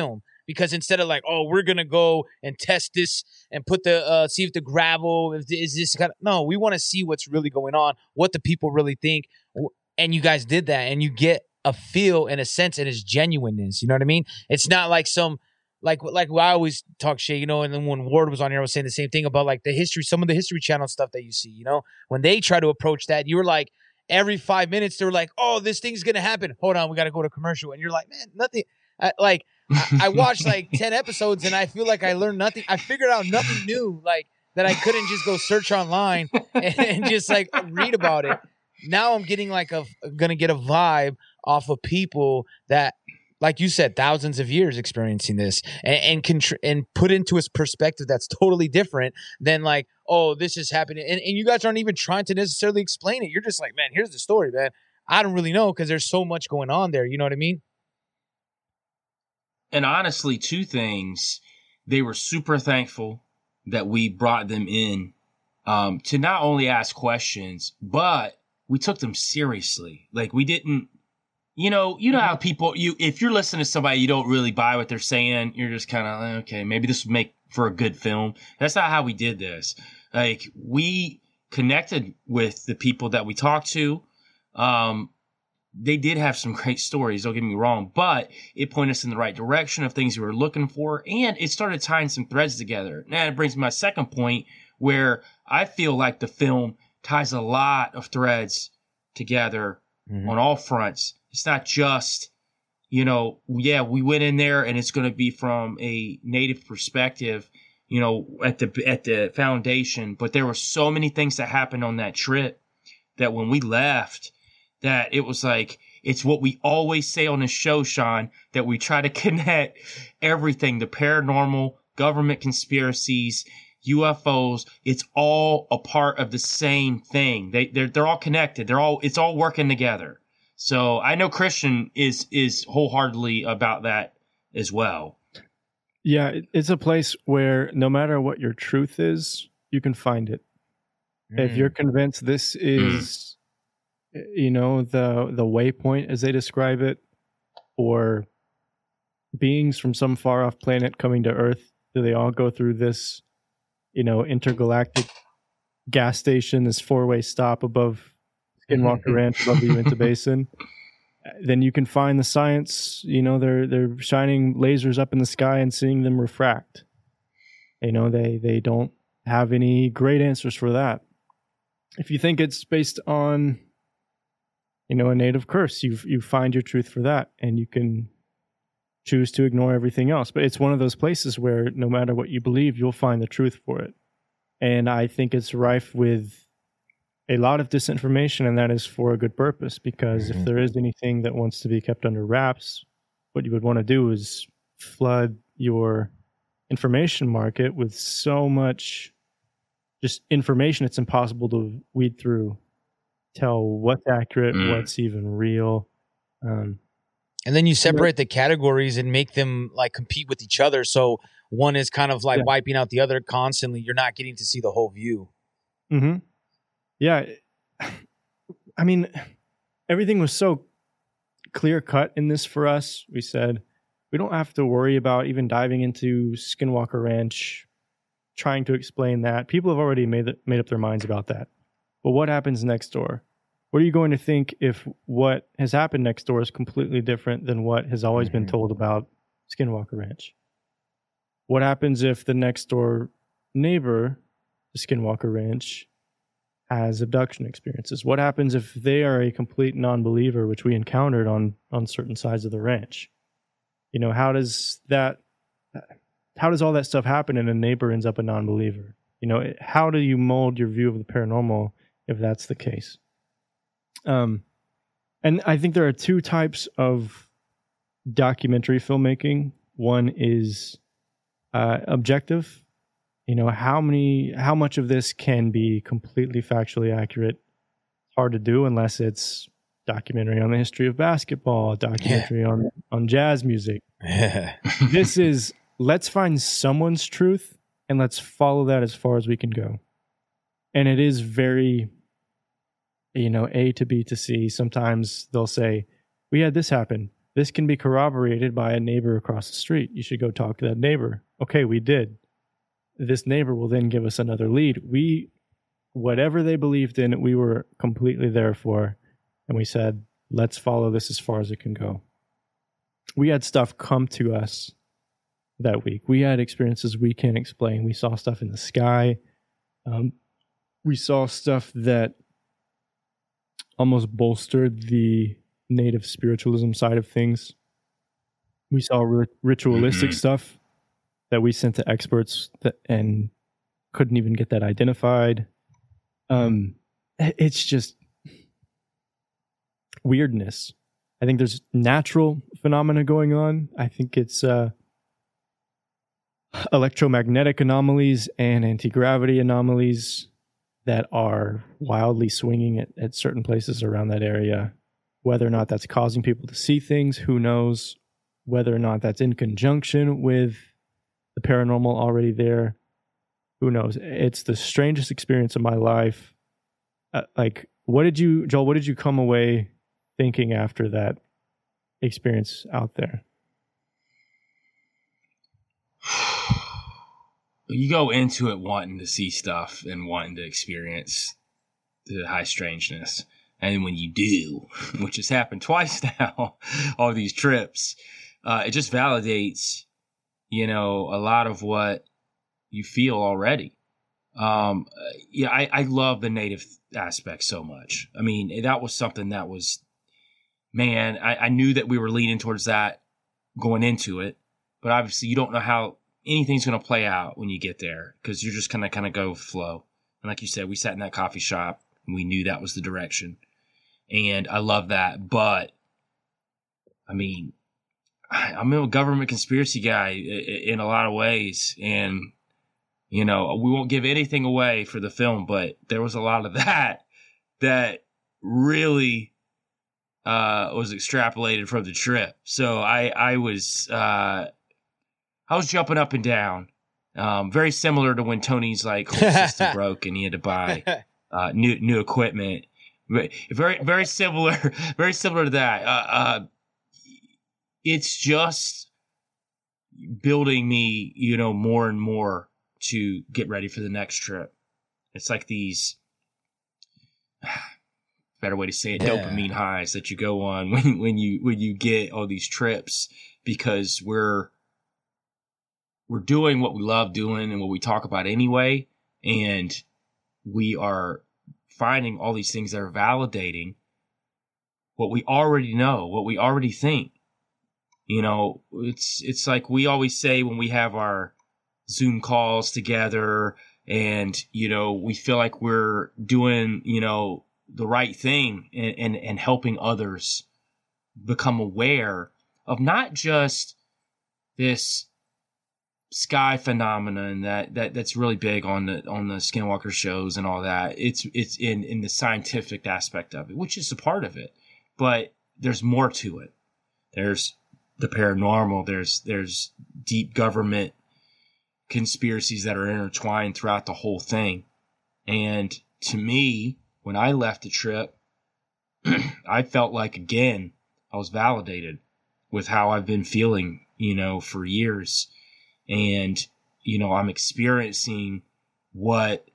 Because instead of like, oh, we're going to go and test this and put the, uh, see if the gravel, if is this kind of, no, we want to see what's really going on, what the people really think. And you guys did that, and you get a feel and a sense and its genuineness. You know what I mean? It's not like some, like, like I always talk shit, you know, and then when Ward was on here, I was saying the same thing about like the history, some of the History Channel stuff that you see, you know, when they try to approach that, you were like, every five minutes, they were like, oh, this thing's going to happen. Hold on, we got to go to commercial. And you're like, man, nothing. I, like, I, I watched like ten episodes and I feel like I learned nothing. I figured out nothing new, like that I couldn't just go search online and, and just like read about it. Now I'm getting like a, gonna get a vibe off of people that, like you said, thousands of years experiencing this and and, contr- and put into a perspective that's totally different than like, oh, this is happening. And, and you guys aren't even trying to necessarily explain it. You're just like, man, here's the story, man. I don't really know because there's so much going on there. You know what I mean? And honestly, two things. They were super thankful that we brought them in um, to not only ask questions, but we took them seriously. Like we didn't, you know, you know how people, you if you're listening to somebody, you don't really buy what they're saying. You're just kind of, okay, maybe this would make for a good film. That's not how we did this. Like we connected with the people that we talked to. Um, They did have some great stories, don't get me wrong, but it pointed us in the right direction of things we were looking for, and it started tying some threads together. Now, it brings me to my second point, where I feel like the film ties a lot of threads together mm-hmm. on all fronts. It's not just, you know, yeah, we went in there and it's going to be from a native perspective, you know, at the at the foundation, but there were so many things that happened on that trip that when we left, that it was like, it's what we always say on the show, Sean, that we try to connect everything, the paranormal, government conspiracies, U F Os. It's all a part of the same thing. They, they're, they're all connected. They're all, it's all working together. So I know Christian is, is wholeheartedly about that as well. Yeah. It's a place where no matter what your truth is, you can find it. Mm. If you're convinced this is, you know, the the waypoint as they describe it, or beings from some far off planet coming to Earth, do they all go through this, you know, intergalactic gas station, this four-way stop above Skinwalker Ranch, above the Uinta Basin? Then you can find the science, you know, they're they're shining lasers up in the sky and seeing them refract. You know, they they don't have any great answers for that. If you think it's based on, you know, a native curse, you you find your truth for that, and you can choose to ignore everything else. But it's one of those places where no matter what you believe, you'll find the truth for it. And I think it's rife with a lot of disinformation, and that is for a good purpose, because mm-hmm. if there is anything that wants to be kept under wraps, what you would want to do is flood your information market with so much just information it's impossible to weed through, tell what's accurate, mm. what's even real. Um, and then you separate the categories and make them like compete with each other. So one is kind of like yeah. wiping out the other constantly. You're not getting to see the whole view. Mm-hmm. Yeah. I mean, everything was so clear cut in this for us. We said, we don't have to worry about even diving into Skinwalker Ranch, trying to explain that. People have already made it, made up their minds about that. But what happens next door? What are you going to think if what has happened next door is completely different than what has always mm-hmm. been told about Skinwalker Ranch? What happens if the next door neighbor to Skinwalker Ranch has abduction experiences? What happens if they are a complete non-believer, which we encountered on, on certain sides of the ranch? You know, how does that, how does all that stuff happen and a neighbor ends up a non-believer? You know, how do you mold your view of the paranormal if that's the case? Um, and I think there are two types of documentary filmmaking. One is uh, objective. You know, how many, how much of this can be completely factually accurate? Hard to do unless it's documentary on the history of basketball, documentary yeah. on, on jazz music. This is, let's find someone's truth and let's follow that as far as we can go. And it is very, you know, A to B to C. Sometimes they'll say, we had this happen. This can be corroborated by a neighbor across the street. You should go talk to that neighbor. Okay, we did. This neighbor will then give us another lead. We, whatever they believed in, we were completely there for. And we said, let's follow this as far as it can go. We had stuff come to us that week. We had experiences we can't explain. We saw stuff in the sky. Um, we saw stuff that almost bolstered the native spiritualism side of things. We saw ri- ritualistic mm-hmm. stuff that we sent to experts that and couldn't even get that identified. Um, it's just weirdness. I think there's natural phenomena going on. I think it's uh, electromagnetic anomalies and anti-gravity anomalies that are wildly swinging at, at certain places around that area. Whether or not that's causing people to see things, who knows? Whether or not that's in conjunction with the paranormal already there, who knows? It's the strangest experience of my life. Uh, like, what did you, Joel, what did you come away thinking after that experience out there? You go into it wanting to see stuff and wanting to experience the high strangeness. And when you do, which has happened twice now, all these trips, uh, it just validates, you know, a lot of what you feel already. Um, yeah, I, I love the native aspect so much. I mean, that was something that was, man, I, I knew that we were leaning towards that going into it, but obviously you don't know how anything's going to play out when you get there because you're just going to kind of go flow. And like you said, we sat in that coffee shop and we knew that was the direction. And I love that. But, I mean, I'm a government conspiracy guy in a lot of ways. And, you know, we won't give anything away for the film, but there was a lot of that that really uh, was extrapolated from the trip. So I, I was, uh, I was jumping up and down. Um, very similar to when Tony's like whole system broke and he had to buy uh, new new equipment. Very, very similar, very similar to that. Uh, uh, it's just building me, you know, more and more to get ready for the next trip. It's like these, better way to say it, yeah. dopamine highs that you go on when, when you, when you get all these trips because we're, we're doing what we love doing and what we talk about anyway. And we are finding all these things that are validating what we already know, what we already think. You know, it's it's like we always say when we have our Zoom calls together and, you know, we feel like we're doing, you know, the right thing and, and, and helping others become aware of not just this sky phenomenon that, that that's really big on the on the Skinwalker shows and all that. It's it's in, in the scientific aspect of it, which is a part of it. But there's more to it. There's the paranormal, there's there's deep government conspiracies that are intertwined throughout the whole thing. And to me, when I left the trip, I felt like again, I was validated with how I've been feeling, you know, for years. And, you know, I'm experiencing what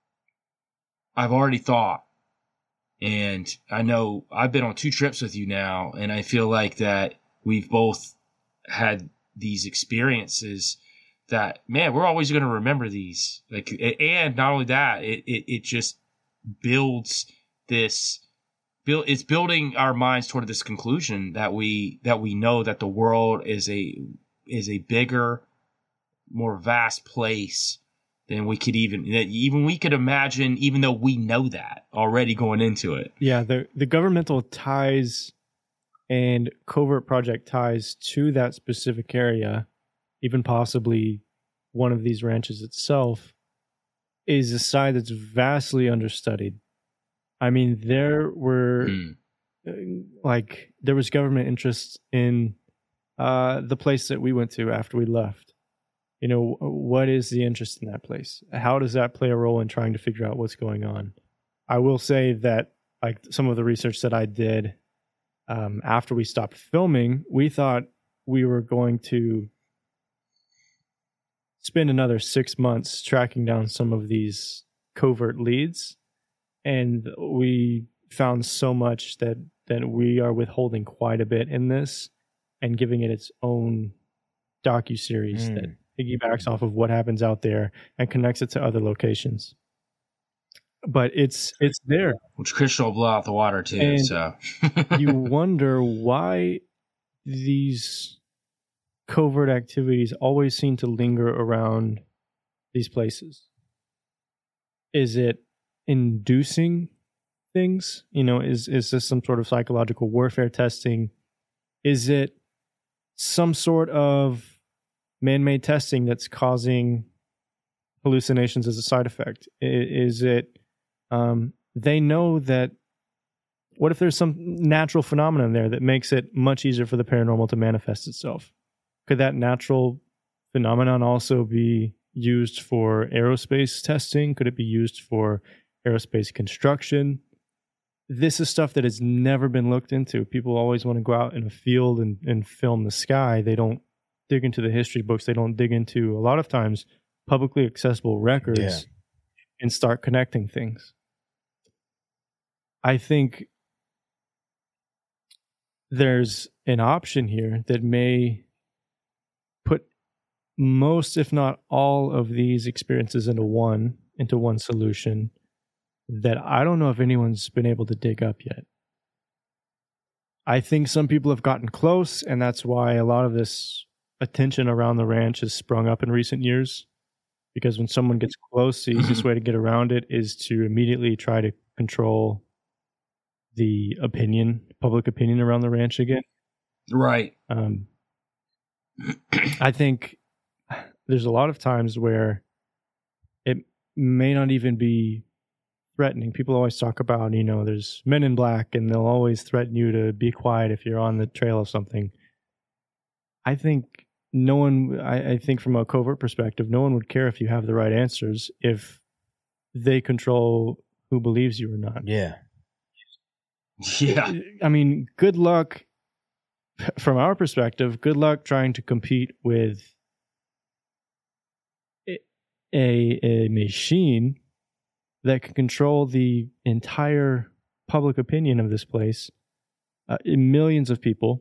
I've already thought. And I know I've been on two trips with you now, and I feel like that we've both had these experiences that, man, we're always going to remember these. Like, and not only that, it, it, it just builds this, build, it's building our minds toward this conclusion that we, that we know that the world is a, is a bigger, more vast place than we could even that even we could imagine, even though we know that already going into it. Yeah, the the governmental ties and covert project ties to that specific area, even possibly one of these ranches itself, is a side that's vastly understudied. I mean, there were mm. like there was government interest in uh, the place that we went to after we left. You know, what is the interest in that place? How does that play a role in trying to figure out what's going on? I will say that, like, some of the research that I did um, after we stopped filming, we thought we were going to spend another six months tracking down some of these covert leads. And we found so much that, that we are withholding quite a bit in this and giving it its own docuseries mm. that piggybacks off of what happens out there and connects it to other locations. But it's it's there. Which Christian will blow out the water too. And so you wonder why these covert activities always seem to linger around these places. Is it inducing things? You know, is is this some sort of psychological warfare testing? Is it some sort of man-made testing that's causing hallucinations as a side effect? Is it um, they know that what if there's some natural phenomenon there that makes it much easier for the paranormal to manifest itself? Could that natural phenomenon also be used for aerospace testing? Could it be used for aerospace construction? This is stuff that has never been looked into. People always want to go out in a field and, and film the sky. They don't dig into the history books. They don't dig into, a lot of times, publicly accessible records yeah. and start connecting things. I think there's an option here that may put most, if not all, of these experiences into one, into one solution that I don't know if anyone's been able to dig up yet. I think some people have gotten close, and that's why a lot of this attention around the ranch has sprung up in recent years. Because when someone gets close, the easiest way to get around it is to immediately try to control the opinion, public opinion around the ranch again. Right. Um, I think there's a lot of times where it may not even be threatening. People always talk about, you know, there's men in black and they'll always threaten you to be quiet if you're on the trail of something. I think no one, I, I think from a covert perspective, no one would care if you have the right answers if they control who believes you or not. Yeah. Yeah. I mean, good luck from our perspective, good luck trying to compete with a, a machine that can control the entire public opinion of this place, uh, millions of people.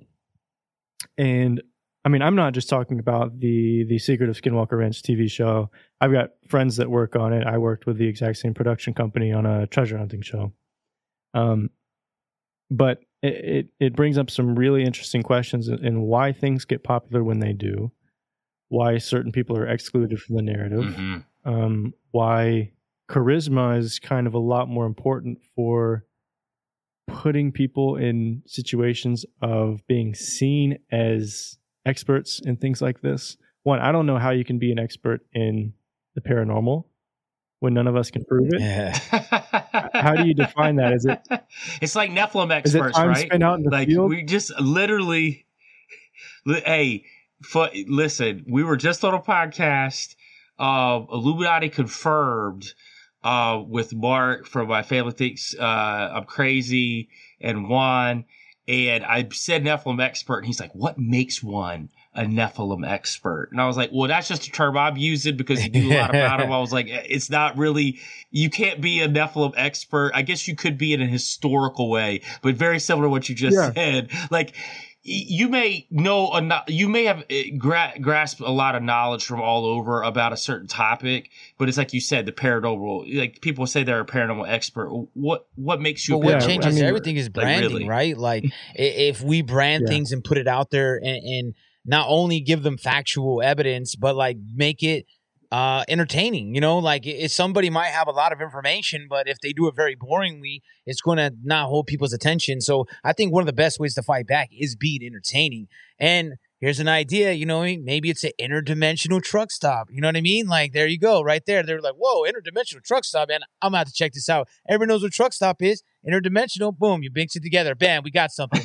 And I mean, I'm not just talking about the the Secret of Skinwalker Ranch T V show. I've got friends that work on it. I worked with the exact same production company on a treasure hunting show. Um, but it, it, it brings up some really interesting questions in why things get popular when they do, why certain people are excluded from the narrative, mm-hmm. um, why charisma is kind of a lot more important for putting people in situations of being seen as experts in things like this. One, I don't know how you can be an expert in the paranormal when none of us can prove it. Yeah. How do you define that? Is it? It's like Nephilim experts, is it time right? spent out in the like field? We just literally, li- hey, for, listen, we were just on a podcast, uh, Illuminati Confirmed, uh, with Mark from My Family Thinks uh, I'm Crazy and Juan. And I said Nephilim expert, and he's like, what makes one a Nephilim expert? And I was like, well, that's just a term I'm using because you do a lot about them. I was like, it's not really, you can't be a Nephilim expert. I guess you could be in a historical way, but very similar to what you just yeah. said. Like, you may know, a, you may have gra- grasped a lot of knowledge from all over about a certain topic, but it's like you said, the paranormal, like people say they're a paranormal expert. What, what makes you, well, a what paranormal changes expert? everything is branding, like, really? right? Like if we brand yeah. things and put it out there and, and not only give them factual evidence, but like make it uh, entertaining, you know, like if somebody might have a lot of information, but if they do it very boringly, it's going to not hold people's attention. So I think one of the best ways to fight back is being entertaining. And here's an idea, you know, maybe it's an interdimensional truck stop. You know what I mean? Like, there you go, right there. They're like, whoa, interdimensional truck stop, man. I'm going to have to check this out. Everyone knows what truck stop is. Interdimensional, boom, you mix it together. Bam, we got something.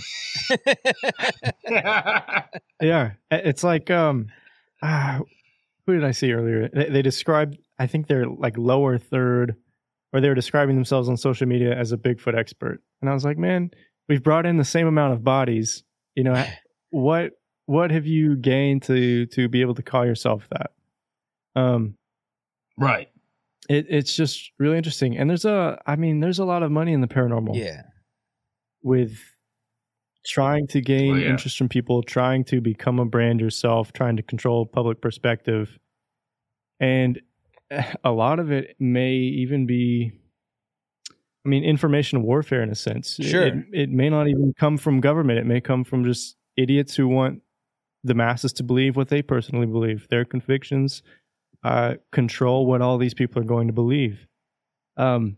Yeah, it's like, um, uh, who did I see earlier? They, they described, I think they're like lower third, or they were describing themselves on social media as a Bigfoot expert. And I was like, man, we've brought in the same amount of bodies. You know, what what have you gained to to be able to call yourself that? Um, right. It it's just really interesting, and there's a I mean, there's a lot of money in the paranormal. Yeah. With trying to gain Oh, yeah. interest from people, trying to become a brand yourself, trying to control public perspective, and a lot of it may even be, I mean, information warfare in a sense. Sure. It, it may not even come from government. It may come from just idiots who want the masses to believe what they personally believe. Their convictions uh, control what all these people are going to believe. Um,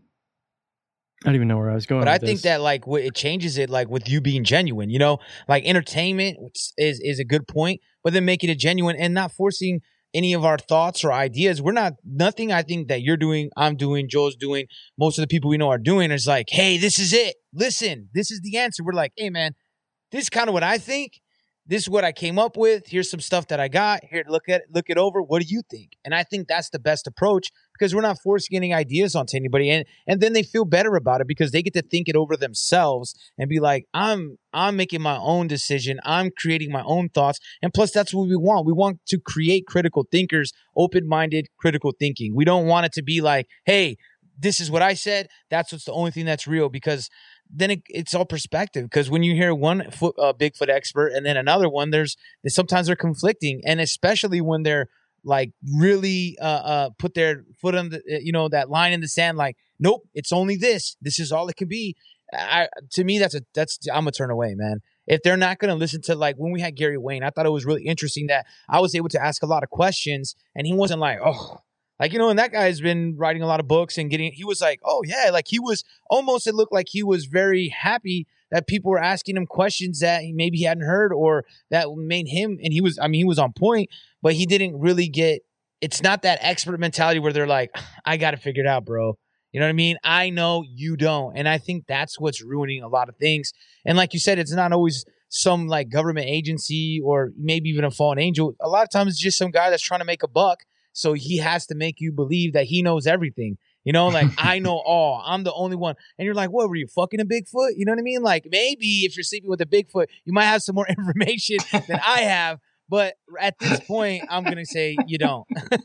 I don't even know where I was going. But I with think this. that like what it changes it like with you being genuine, you know, like entertainment is is a good point, but then making it genuine and not forcing any of our thoughts or ideas. We're not nothing. I think that you're doing, I'm doing, Joe's doing, most of the people we know are doing is like, hey, this is it. Listen, this is the answer. We're like, hey man, this is kind of what I think. This is what I came up with. Here's some stuff that I got. Here, look at look it over. What do you think? And I think that's the best approach because we're not forcing any ideas onto anybody. And and then they feel better about it because they get to think it over themselves and be like, I'm I'm making my own decision. I'm creating my own thoughts. And plus, that's what we want. We want to create critical thinkers, open-minded critical thinking. We don't want it to be like, hey, this is what I said. That's what's the only thing that's real because then it, it's all perspective. Because when you hear one foot, uh, Bigfoot expert and then another one, there's sometimes they're conflicting, and especially when they're like really uh, uh, put their foot on the you know that line in the sand, like nope, it's only this. This is all it can be. I, to me, that's a that's I'm gonna turn away, man. If they're not gonna listen to like when we had Gary Wayne, I thought it was really interesting that I was able to ask a lot of questions, and he wasn't like oh. Like, you know, and that guy's been writing a lot of books and getting, he was like, oh, yeah, like he was almost, it looked like he was very happy that people were asking him questions that he maybe he hadn't heard or that made him, and he was, I mean, he was on point, but he didn't really get, it's not that expert mentality where they're like, I got to figure it out, bro. You know what I mean? I know you don't. And I think that's what's ruining a lot of things. And like you said, it's not always some like government agency or maybe even a fallen angel. A lot of times it's just some guy that's trying to make a buck. So he has to make you believe that he knows everything. You know, like, I know all. I'm the only one. And you're like, what, were you fucking a Bigfoot? You know what I mean? Like, maybe if you're sleeping with a Bigfoot, you might have some more information than I have. But at this point, I'm going to say you don't.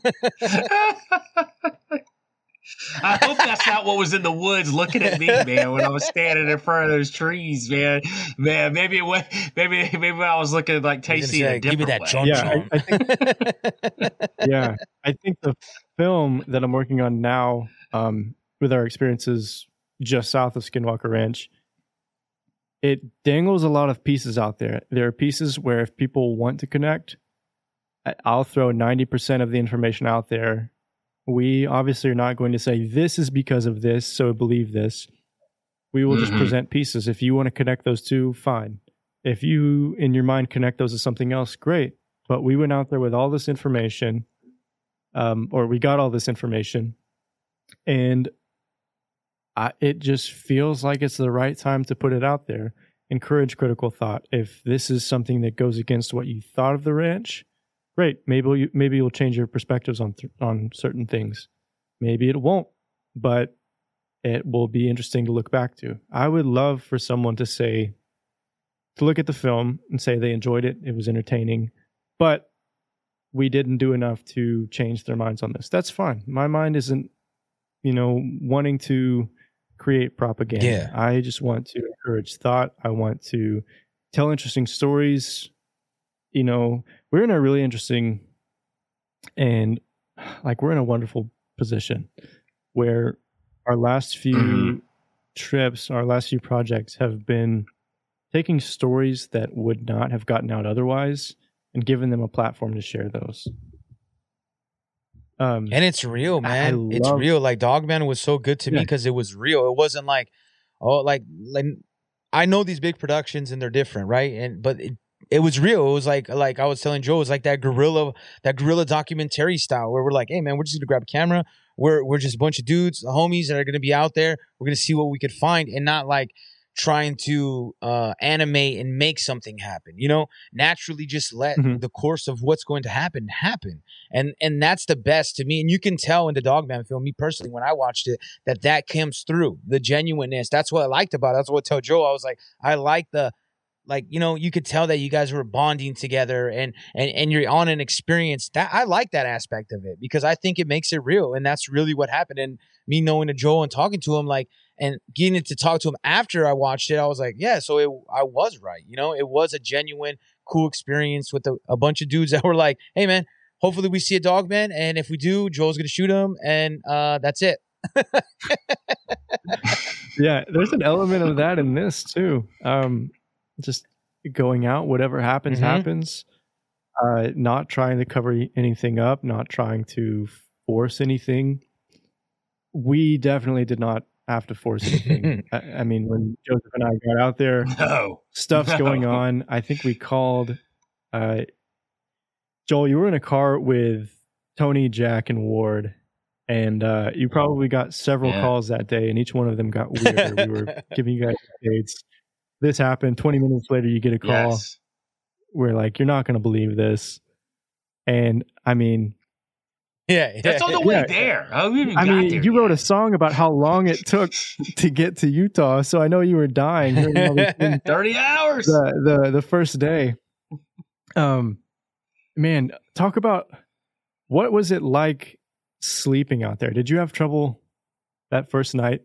I hope that's not what was in the woods looking at me, man, when I was standing in front of those trees, man. Man, maybe it was, maybe maybe I was looking like tasty in a different give me that way. chunk. Yeah, I, I think, yeah, I think the film that I'm working on now, um, with our experiences just south of Skinwalker Ranch, it dangles a lot of pieces out there. There are pieces where if people want to connect, I'll throw ninety percent of the information out there. We obviously are not going to say this is because of this, so believe this. We will mm-hmm. just present pieces. If you want to connect those two, fine. If you, in your mind, connect those to something else, great. But we went out there with all this information, um, or we got all this information, and I, it just feels like it's the right time to put it out there. Encourage critical thought. If this is something that goes against what you thought of the ranch, great. Maybe you, maybe you'll change your perspectives on th- on certain things. Maybe it won't, but it will be interesting to look back to. I would love for someone to say, to look at the film and say they enjoyed it, it was entertaining, but we didn't do enough to change their minds on this. That's fine. My mind isn't, you know, wanting to create propaganda. Yeah. I just want to encourage thought. I want to tell interesting stories. You know, we're in a really interesting and like we're in a wonderful position where our last few mm-hmm. trips, our last few projects have been taking stories that would not have gotten out otherwise and giving them a platform to share those. Um, and it's real, man. Love, it's real. Like Dogman was so good to yeah. me because it was real. It wasn't like, oh, like, like I know these big productions and they're different, right? And but it, It was real. It was like, like I was telling Joe, it was like that guerrilla, that guerrilla documentary style where we're like, hey man, we're just gonna grab a camera. We're we're just a bunch of dudes, homies that are gonna be out there. We're gonna see what we could find, and not like trying to uh, animate and make something happen. You know, naturally just let Mhm. the course of what's going to happen happen. And and that's the best to me. And you can tell in the Dogman film, me personally, when I watched it, that that comes through, the genuineness. That's what I liked about it. That's what I told Joe. I was like, I like the, like, you know, you could tell that you guys were bonding together and, and, and you're on an experience. That I like that aspect of it because I think it makes it real. And that's really what happened. And me knowing to Joel and talking to him, like, and getting to talk to him after I watched it, I was like, yeah, so it, I was right. You know, it was a genuine, cool experience with a, a bunch of dudes that were like, hey, man, hopefully we see a dog man. And if we do, Joel's going to shoot him. And uh, that's it. Yeah, there's an element of that in this too. Um, just going out, whatever happens, Mhm. happens. Uh, not trying to cover anything up, not trying to force anything. We definitely did not have to force anything. I, I mean, when Joseph and I got out there, No. stuff's No. going on. I think we called. Uh, Joel, you were in a car with Tony, Jack, and Ward, and uh, you probably got several Yeah. calls that day, and each one of them got weirder. We were giving you guys updates. This happened. twenty minutes later, you get a call. Yes. We're like, you're not going to believe this. And I mean, Yeah. yeah. That's on the way Yeah. there. Oh, we haven't I got mean, there you yet. wrote a song about how long it took to get to Utah, so I know you were dying hearing all these things thirty hours. the, the the first day. Um, man, talk about what was it like sleeping out there? Did you have trouble that first night?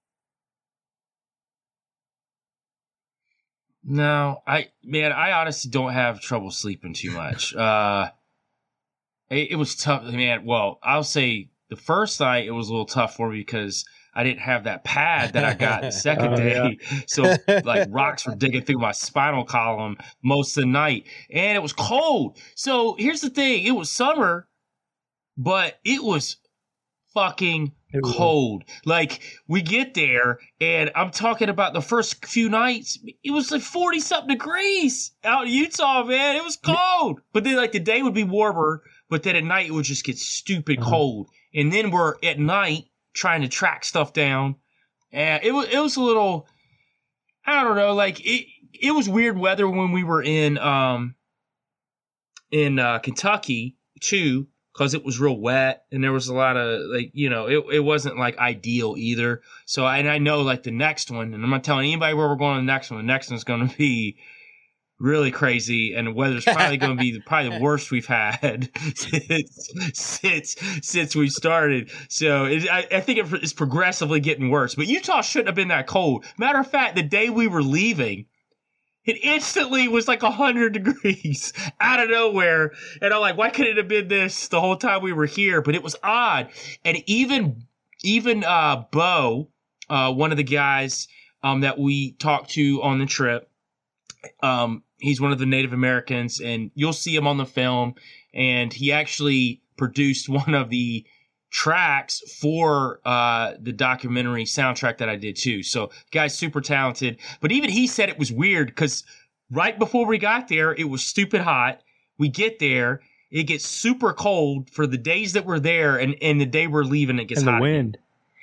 No, I man, I honestly don't have trouble sleeping too much. Uh, it, it was tough, man. Well, I'll say the first night it was a little tough for me because I didn't have that pad that I got the second Oh, day. So like rocks were digging through my spinal column most of the night, and it was cold. So here's the thing: it was summer, but it was fucking It was- cold. Like we get there, and I'm talking about the first few nights. It was like forty something degrees out in Utah, man. It was cold. But then like the day would be warmer, but then at night it would just get stupid Uh-huh. cold. And then we're at night trying to track stuff down, and it was it was a little, I don't know, like it it was weird weather when we were in um in uh, Kentucky too. Because it was real wet and there was a lot of like, you know, it, it wasn't like ideal either. So, and I know like the next one, and I'm not telling anybody where we're going to the next one. The next one's going to be really crazy, and the weather's probably going to be the, probably the worst we've had since since since we started. So, it, I, I think it's progressively getting worse. But Utah shouldn't have been that cold. Matter of fact, the day we were leaving, it instantly was like one hundred degrees out of nowhere. And I'm like, why couldn't it have been this the whole time we were here? But it was odd. And even even uh, Bo, uh, one of the guys um, that we talked to on the trip, um, he's one of the Native Americans. And you'll see him on the film. And he actually produced one of the tracks for uh the documentary soundtrack that I did too. So guy's super talented, but even he said it was weird because right before we got there it was stupid hot. We get there, it gets super cold for the days that we're there, and and the day we're leaving it gets And the hot again. wind.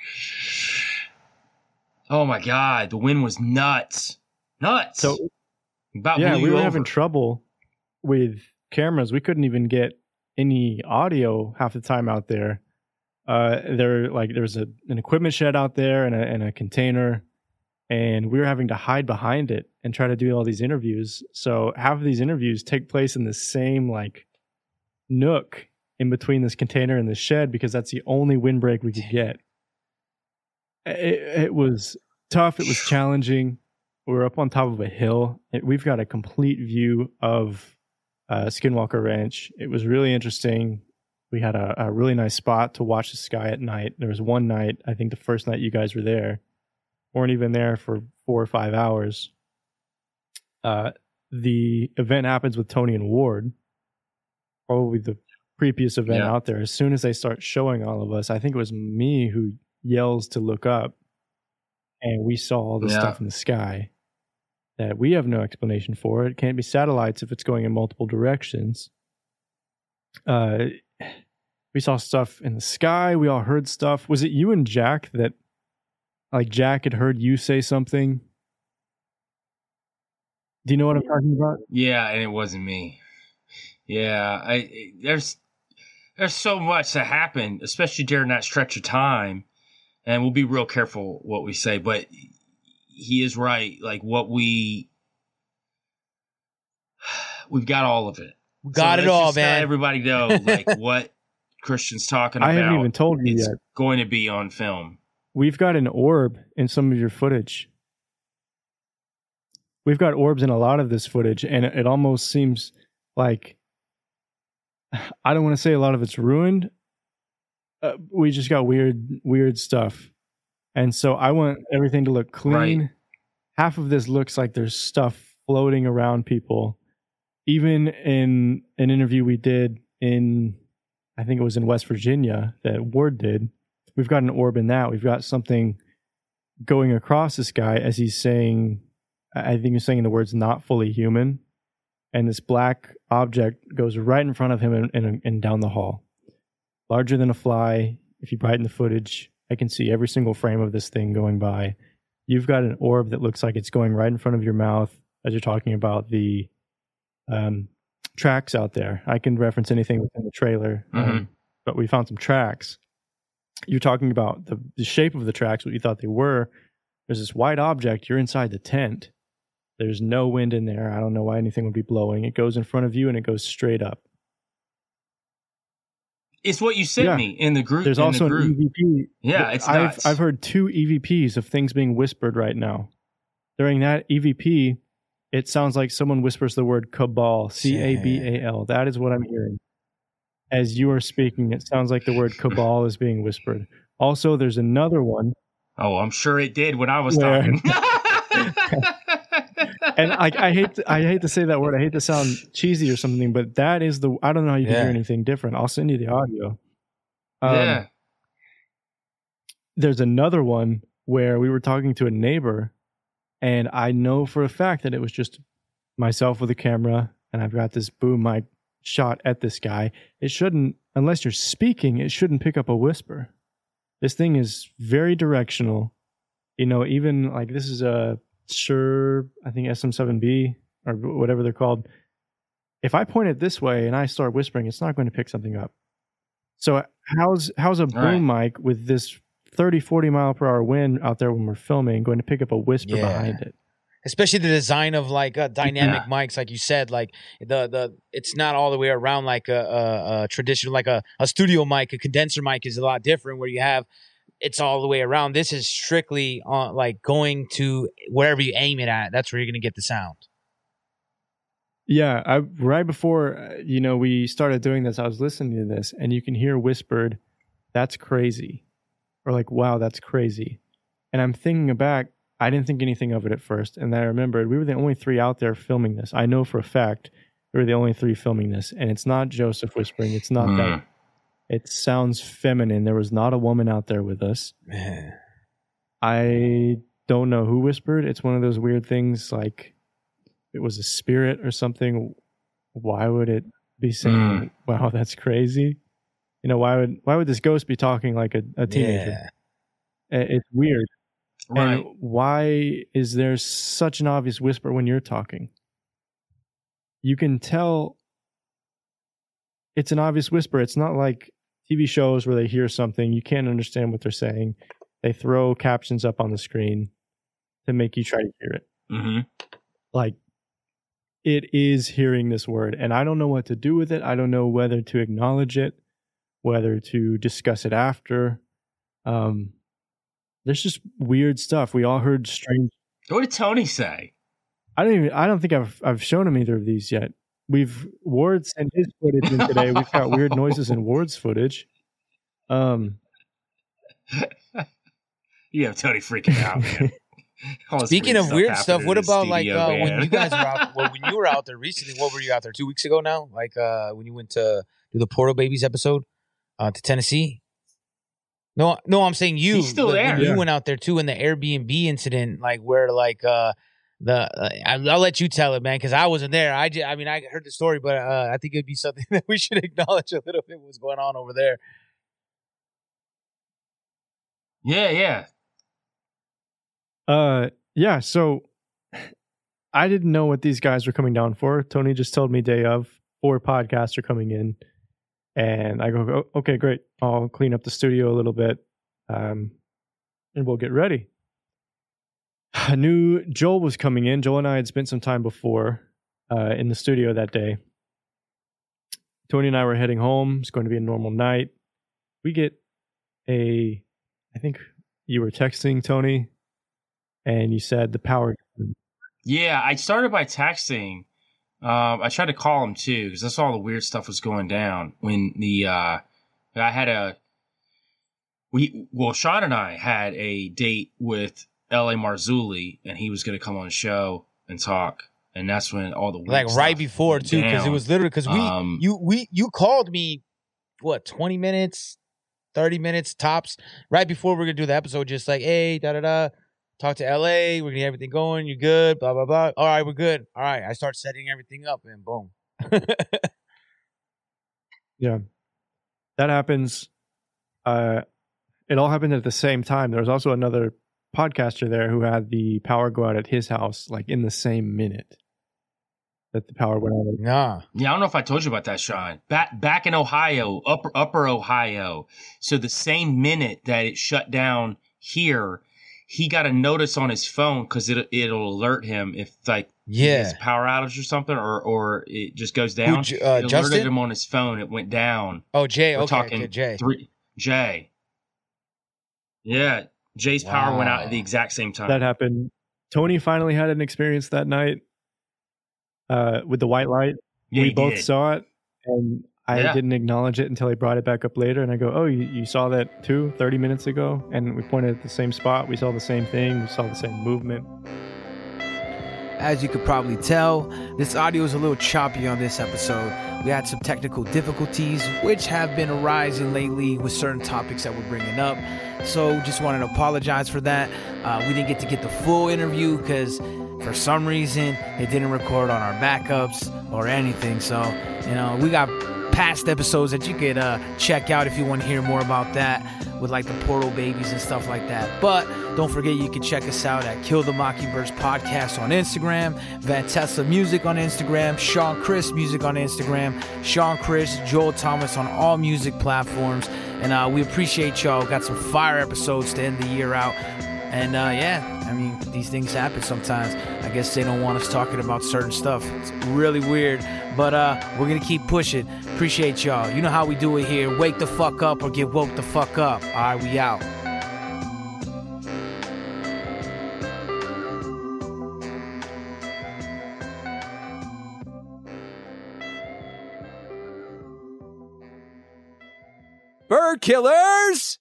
Oh my god, the wind was nuts nuts So about yeah, blew we you were over. having trouble with cameras. We couldn't even get any audio half the time out there. Uh, there like there was a, an equipment shed out there and a, and a container, and we were having to hide behind it and try to do all these interviews. So half of these interviews take place in the same like nook in between this container and the shed because that's the only windbreak we could get. It, it was tough. It was challenging. We were up on top of a hill. It, we've got a complete view of uh, Skinwalker Ranch. It was really interesting. We had a, a really nice spot to watch the sky at night. There was one night, I think the first night you guys were there, weren't even there for four or five hours. Uh, the event happens with Tony and Ward, probably the creepiest event Yeah. out there. As soon as they start showing all of us, I think it was me who yells to look up, and we saw all this Yeah. stuff in the sky that we have no explanation for. It can't be satellites if it's going in multiple directions. Uh, we saw stuff in the sky. We all heard stuff. Was it you and Jack that, like, Jack had heard you say something Do you know what I'm talking about? Yeah, and it wasn't me. Yeah, I there's there's so much that happened, especially during that stretch of time, and we'll be real careful what we say. But he is right. Like what we we've got all of it. Got So it let's all, just let man. everybody know like what Christian's talking about. I haven't even told you it's yet. going to be on film. We've got an orb in some of your footage. We've got orbs in a lot of this footage, and it almost seems like, I don't want to say a lot of it's ruined. Uh, we just got weird, weird stuff. And so I want everything to look clean. Right. Half of this looks like there's stuff floating around people. Even in an interview we did in, I think it was in West Virginia that Ward did, we've got an orb in that. We've got something going across this guy as he's saying, I think he's saying the words "not fully human," and this black object goes right in front of him and, and, and down the hall, larger than a fly. If you brighten the footage, I can see every single frame of this thing going by. You've got an orb that looks like it's going right in front of your mouth as you're talking about the um, tracks out there. I can reference anything within the trailer, Mm-hmm. um, but we found some tracks. You're talking about the, the shape of the tracks, what you thought they were. There's this white object. You're inside the tent. There's no wind in there. I don't know why anything would be blowing. It goes in front of you and it goes straight up. It's what you sent Yeah. me in the group. There's in also the an group. E V P. Yeah, it's I've, nuts. I've heard two E V Ps of things being whispered right now. During that E V P, it sounds like someone whispers the word cabal, C A B A L. That is what I'm hearing. As you are speaking, it sounds like the word cabal is being whispered. Also, there's another one. Oh, I'm sure it did when I was Where- talking. And I, I hate to, I hate to say that word. I hate to sound cheesy or something, but that is the. I don't know how you can Yeah. hear anything different. I'll send you the audio. Um, yeah. There's another one where we were talking to a neighbor, and I know for a fact that it was just myself with a camera, and I've got this boom mic shot at this guy. It shouldn't, unless you're speaking, it shouldn't pick up a whisper. This thing is very directional. You know, even like this is a Shure, I think S M seven B or whatever they're called. If I point it this way and I start whispering, it's not going to pick something up. So how's how's a boom mic with this thirty, forty mile per hour wind out there when we're filming going to pick up a whisper Yeah. behind it? Especially the design of like uh, dynamic mics, like you said, like the the it's not all the way around like a, a, a traditional, like a, a studio mic. A condenser mic is a lot different, where you have it's all the way around. This is strictly on like going to wherever you aim it at. That's where you're gonna get the sound. Yeah, I, right before uh, you know we started doing this, I was listening to this, and you can hear whispered, "That's crazy," or like, "Wow, that's crazy." And I'm thinking back, I didn't think anything of it at first, and then I remembered we were the only three out there filming this. I know for a fact we were the only three filming this, and it's not Joseph whispering. It's not Mm. that. It sounds feminine. There was not a woman out there with us. Man. I don't know who whispered. It's one of those weird things like it was a spirit or something. Why would it be saying, Mm. wow, that's crazy? You know, why would why would this ghost be talking like a, a teenager? Yeah. I- It's weird. Right. And why is there such an obvious whisper when you're talking? You can tell it's an obvious whisper. It's not like T V shows where they hear something, you can't understand what they're saying. They throw captions up on the screen to make you try to hear it. Mm-hmm. Like, it is hearing this word, and I don't know what to do with it. I don't know whether to acknowledge it, whether to discuss it after. Um, there's just weird stuff. We all heard strange. What did Tony say? I don't even. I don't think I've I've shown him either of these yet. We've Ward sent his footage in today. We've got weird noises in Ward's footage. Um, You have Tony freaking out, man. All this Speaking of stuff weird happening stuff, in what the about like studio, uh, man. when you guys were out? Well, when you were out there recently, what were you out there two weeks ago now? Like uh, when you went to do the Portal Babies episode uh, to Tennessee. No, no, I'm saying you. He's still the- there. when You Yeah. went out there too in the Airbnb incident, like where like uh, the uh, I- I'll let you tell it, man, because I wasn't there. I just, I mean, I heard the story, but uh, I think it'd be something that we should acknowledge a little bit what's going on over there. Yeah, yeah. Uh, yeah. So I didn't know what these guys were coming down for. Tony just told me day of, four podcasts are coming in. And I go, oh, okay, great. I'll clean up the studio a little bit. Um, and we'll get ready. I knew Joel was coming in. Joel and I had spent some time before uh, in the studio that day. Tony and I were heading home. It's going to be a normal night. We get a, I think you were texting Tony, and you said the power. Yeah, I started by texting. Um, I tried to call him too because that's all the weird stuff was going down when the uh, I had a we well Sean and I had a date with L A Marzulli, and he was going to come on the show and talk, and that's when all the weird like stuff right before went too, because it down. was literally because we Um, you we you called me what twenty minutes, thirty minutes tops right before we we're gonna do the episode, just like hey da da da, talk to L A, we're gonna get everything going, you good, blah blah blah. All right, we're good. All right, I start setting everything up, and boom. Yeah, that happens. Uh, it all happened at the same time. There was also another podcaster there who had the power go out at his house, like in the same minute that the power went out. Nah. Yeah, I don't know if I told you about that, Sean. Back back in Ohio, upper upper Ohio. So the same minute that it shut down here, he got a notice on his phone because it it'll alert him if like Yeah. it's power outage or something, or or it just goes down. Who, J- uh, it alerted Justin? him on his phone. It went down. Oh, Jay. We're Okay, talking okay, Jay. three Jay. Yeah, Jay's power went out Wow. at the exact same time. That happened. Tony finally had an experience that night uh, with the white light. yeah, we he both did. saw it, and I Yeah. didn't acknowledge it until he brought it back up later. And I go, oh, you, you saw that too, thirty minutes ago? And we pointed at the same spot. We saw the same thing. We saw the same movement. As you could probably tell, this audio is a little choppy on this episode. We had some technical difficulties, which have been arising lately with certain topics that we're bringing up. So just wanted to apologize for that. Uh, we didn't get to get the full interview because for some reason it didn't record on our backups or anything. So, you know, we got past episodes that you could uh, check out if you want to hear more about that with like the Portal Babies and stuff like that. But don't forget you can check us out at Kill the Mockingbirds Podcast on Instagram, Vantessa Music on Instagram, Sean Chris Music on Instagram, Sean Chris, Joel Thomas on all music platforms. And uh, we appreciate y'all. Got some fire episodes to end the year out. And uh, yeah, I mean, these things happen sometimes. I guess they don't want us talking about certain stuff. It's really weird. But uh, we're going to keep pushing. Appreciate y'all. You know how we do it here. Wake the fuck up or get woke the fuck up. All right, we out. Bird killers!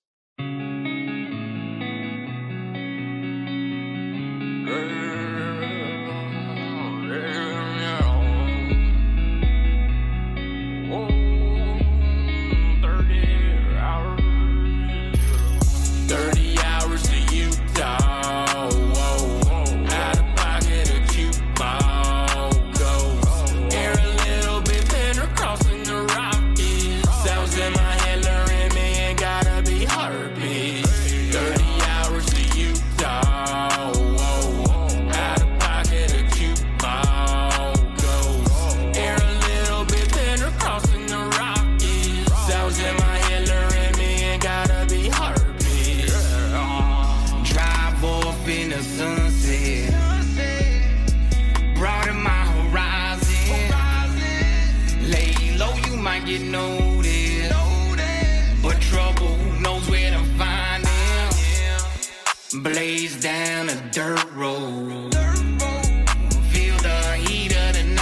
thirty hours to Utah. Whoa. Out of pocket, a cute ball goes. Air a little bit thinner, crossing the Rockies. Sounds in my head, luring me, ain't gotta be heartbeat. thirty hours to Utah. Whoa. Out of pocket, a cute ball goes. Air a little bit thinner, crossing the Rockies. Sounds in my head, luring me, ain't gotta be heartbeat. Drive off in the sunset, broaden my horizon. Lay low, you might get noticed, but trouble knows where to find him. Blaze down a dirt road, feel the heat of the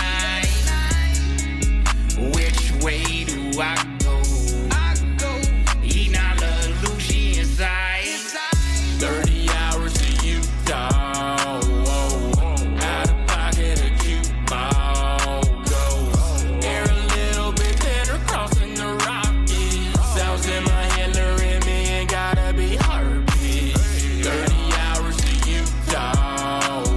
night. Which way do I go? Eating all the Lucy inside. thirty hours to Utah. Whoa. Out of pocket, a cute ball goes. Air a little bit thinner, crossing the Rockies. Sounds in my head, luring me, ain't gotta be heartbeat. thirty hours to Utah.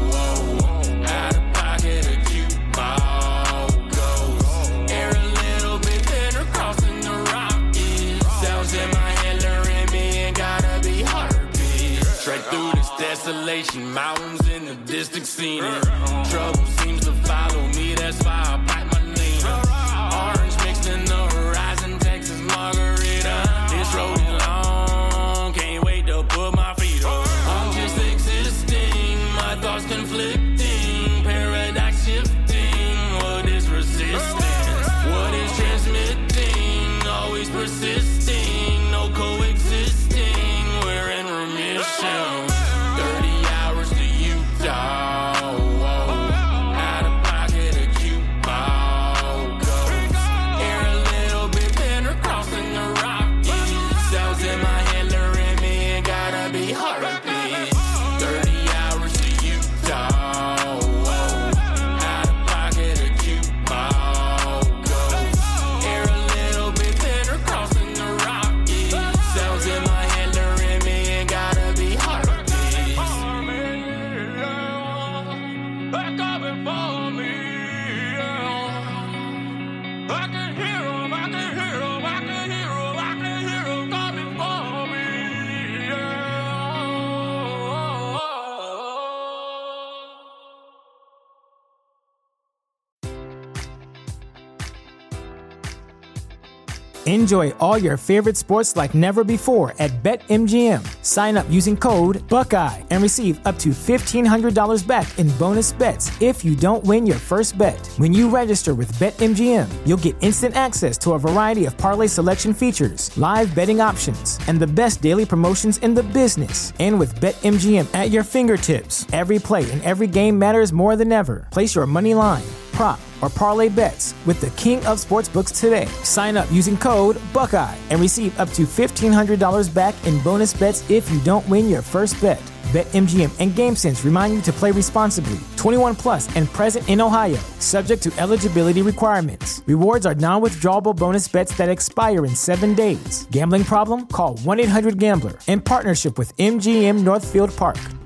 Appalachian Mountains in the distant scenic. Trouble seems to follow me, that's why I bite my name. Orange mixed in the horizon, Texas margarita. This road is long, can't wait to put my feet on. I'm just existing, my thoughts conflicting, paradox shifting. What is resistance? What is transmitting? Always persisting, no coexisting. We're in remission. thirty hours to Utah. Out of pocket, a cute ball goes. Air a little bit thinner, crossing the Rockies. Cells in my head luring me, it gotta be heartbeat. thirty hours to Utah. Out of pocket, a cute ball goes. Air a little bit thinner, crossing the Rockies. Cells in my head luring me, it gotta be heartbeat. They're coming for me. I can hear 'em, I can hear 'em, I can hear 'em, I can hear 'em coming for me. Enjoy all your favorite sports like never before at BetMGM. Sign up using code Buckeye and receive up to fifteen hundred dollars back in bonus bets if you don't win your first bet. When you register with BetMGM, you'll get instant access to a variety of parlay selection features, live betting options, and the best daily promotions in the business. And with BetMGM at your fingertips, every play and every game matters more than ever. Place your money line, prop, or parlay bets with the king of sportsbooks today. Sign up using code Buckeye and receive up to fifteen hundred dollars back in bonus bets if you don't win your first bet. BetMGM and GameSense remind you to play responsibly. twenty-one plus and present in Ohio, subject to eligibility requirements. Rewards are non-withdrawable bonus bets that expire in seven days. Gambling problem? Call one eight hundred gambler in partnership with M G M Northfield Park.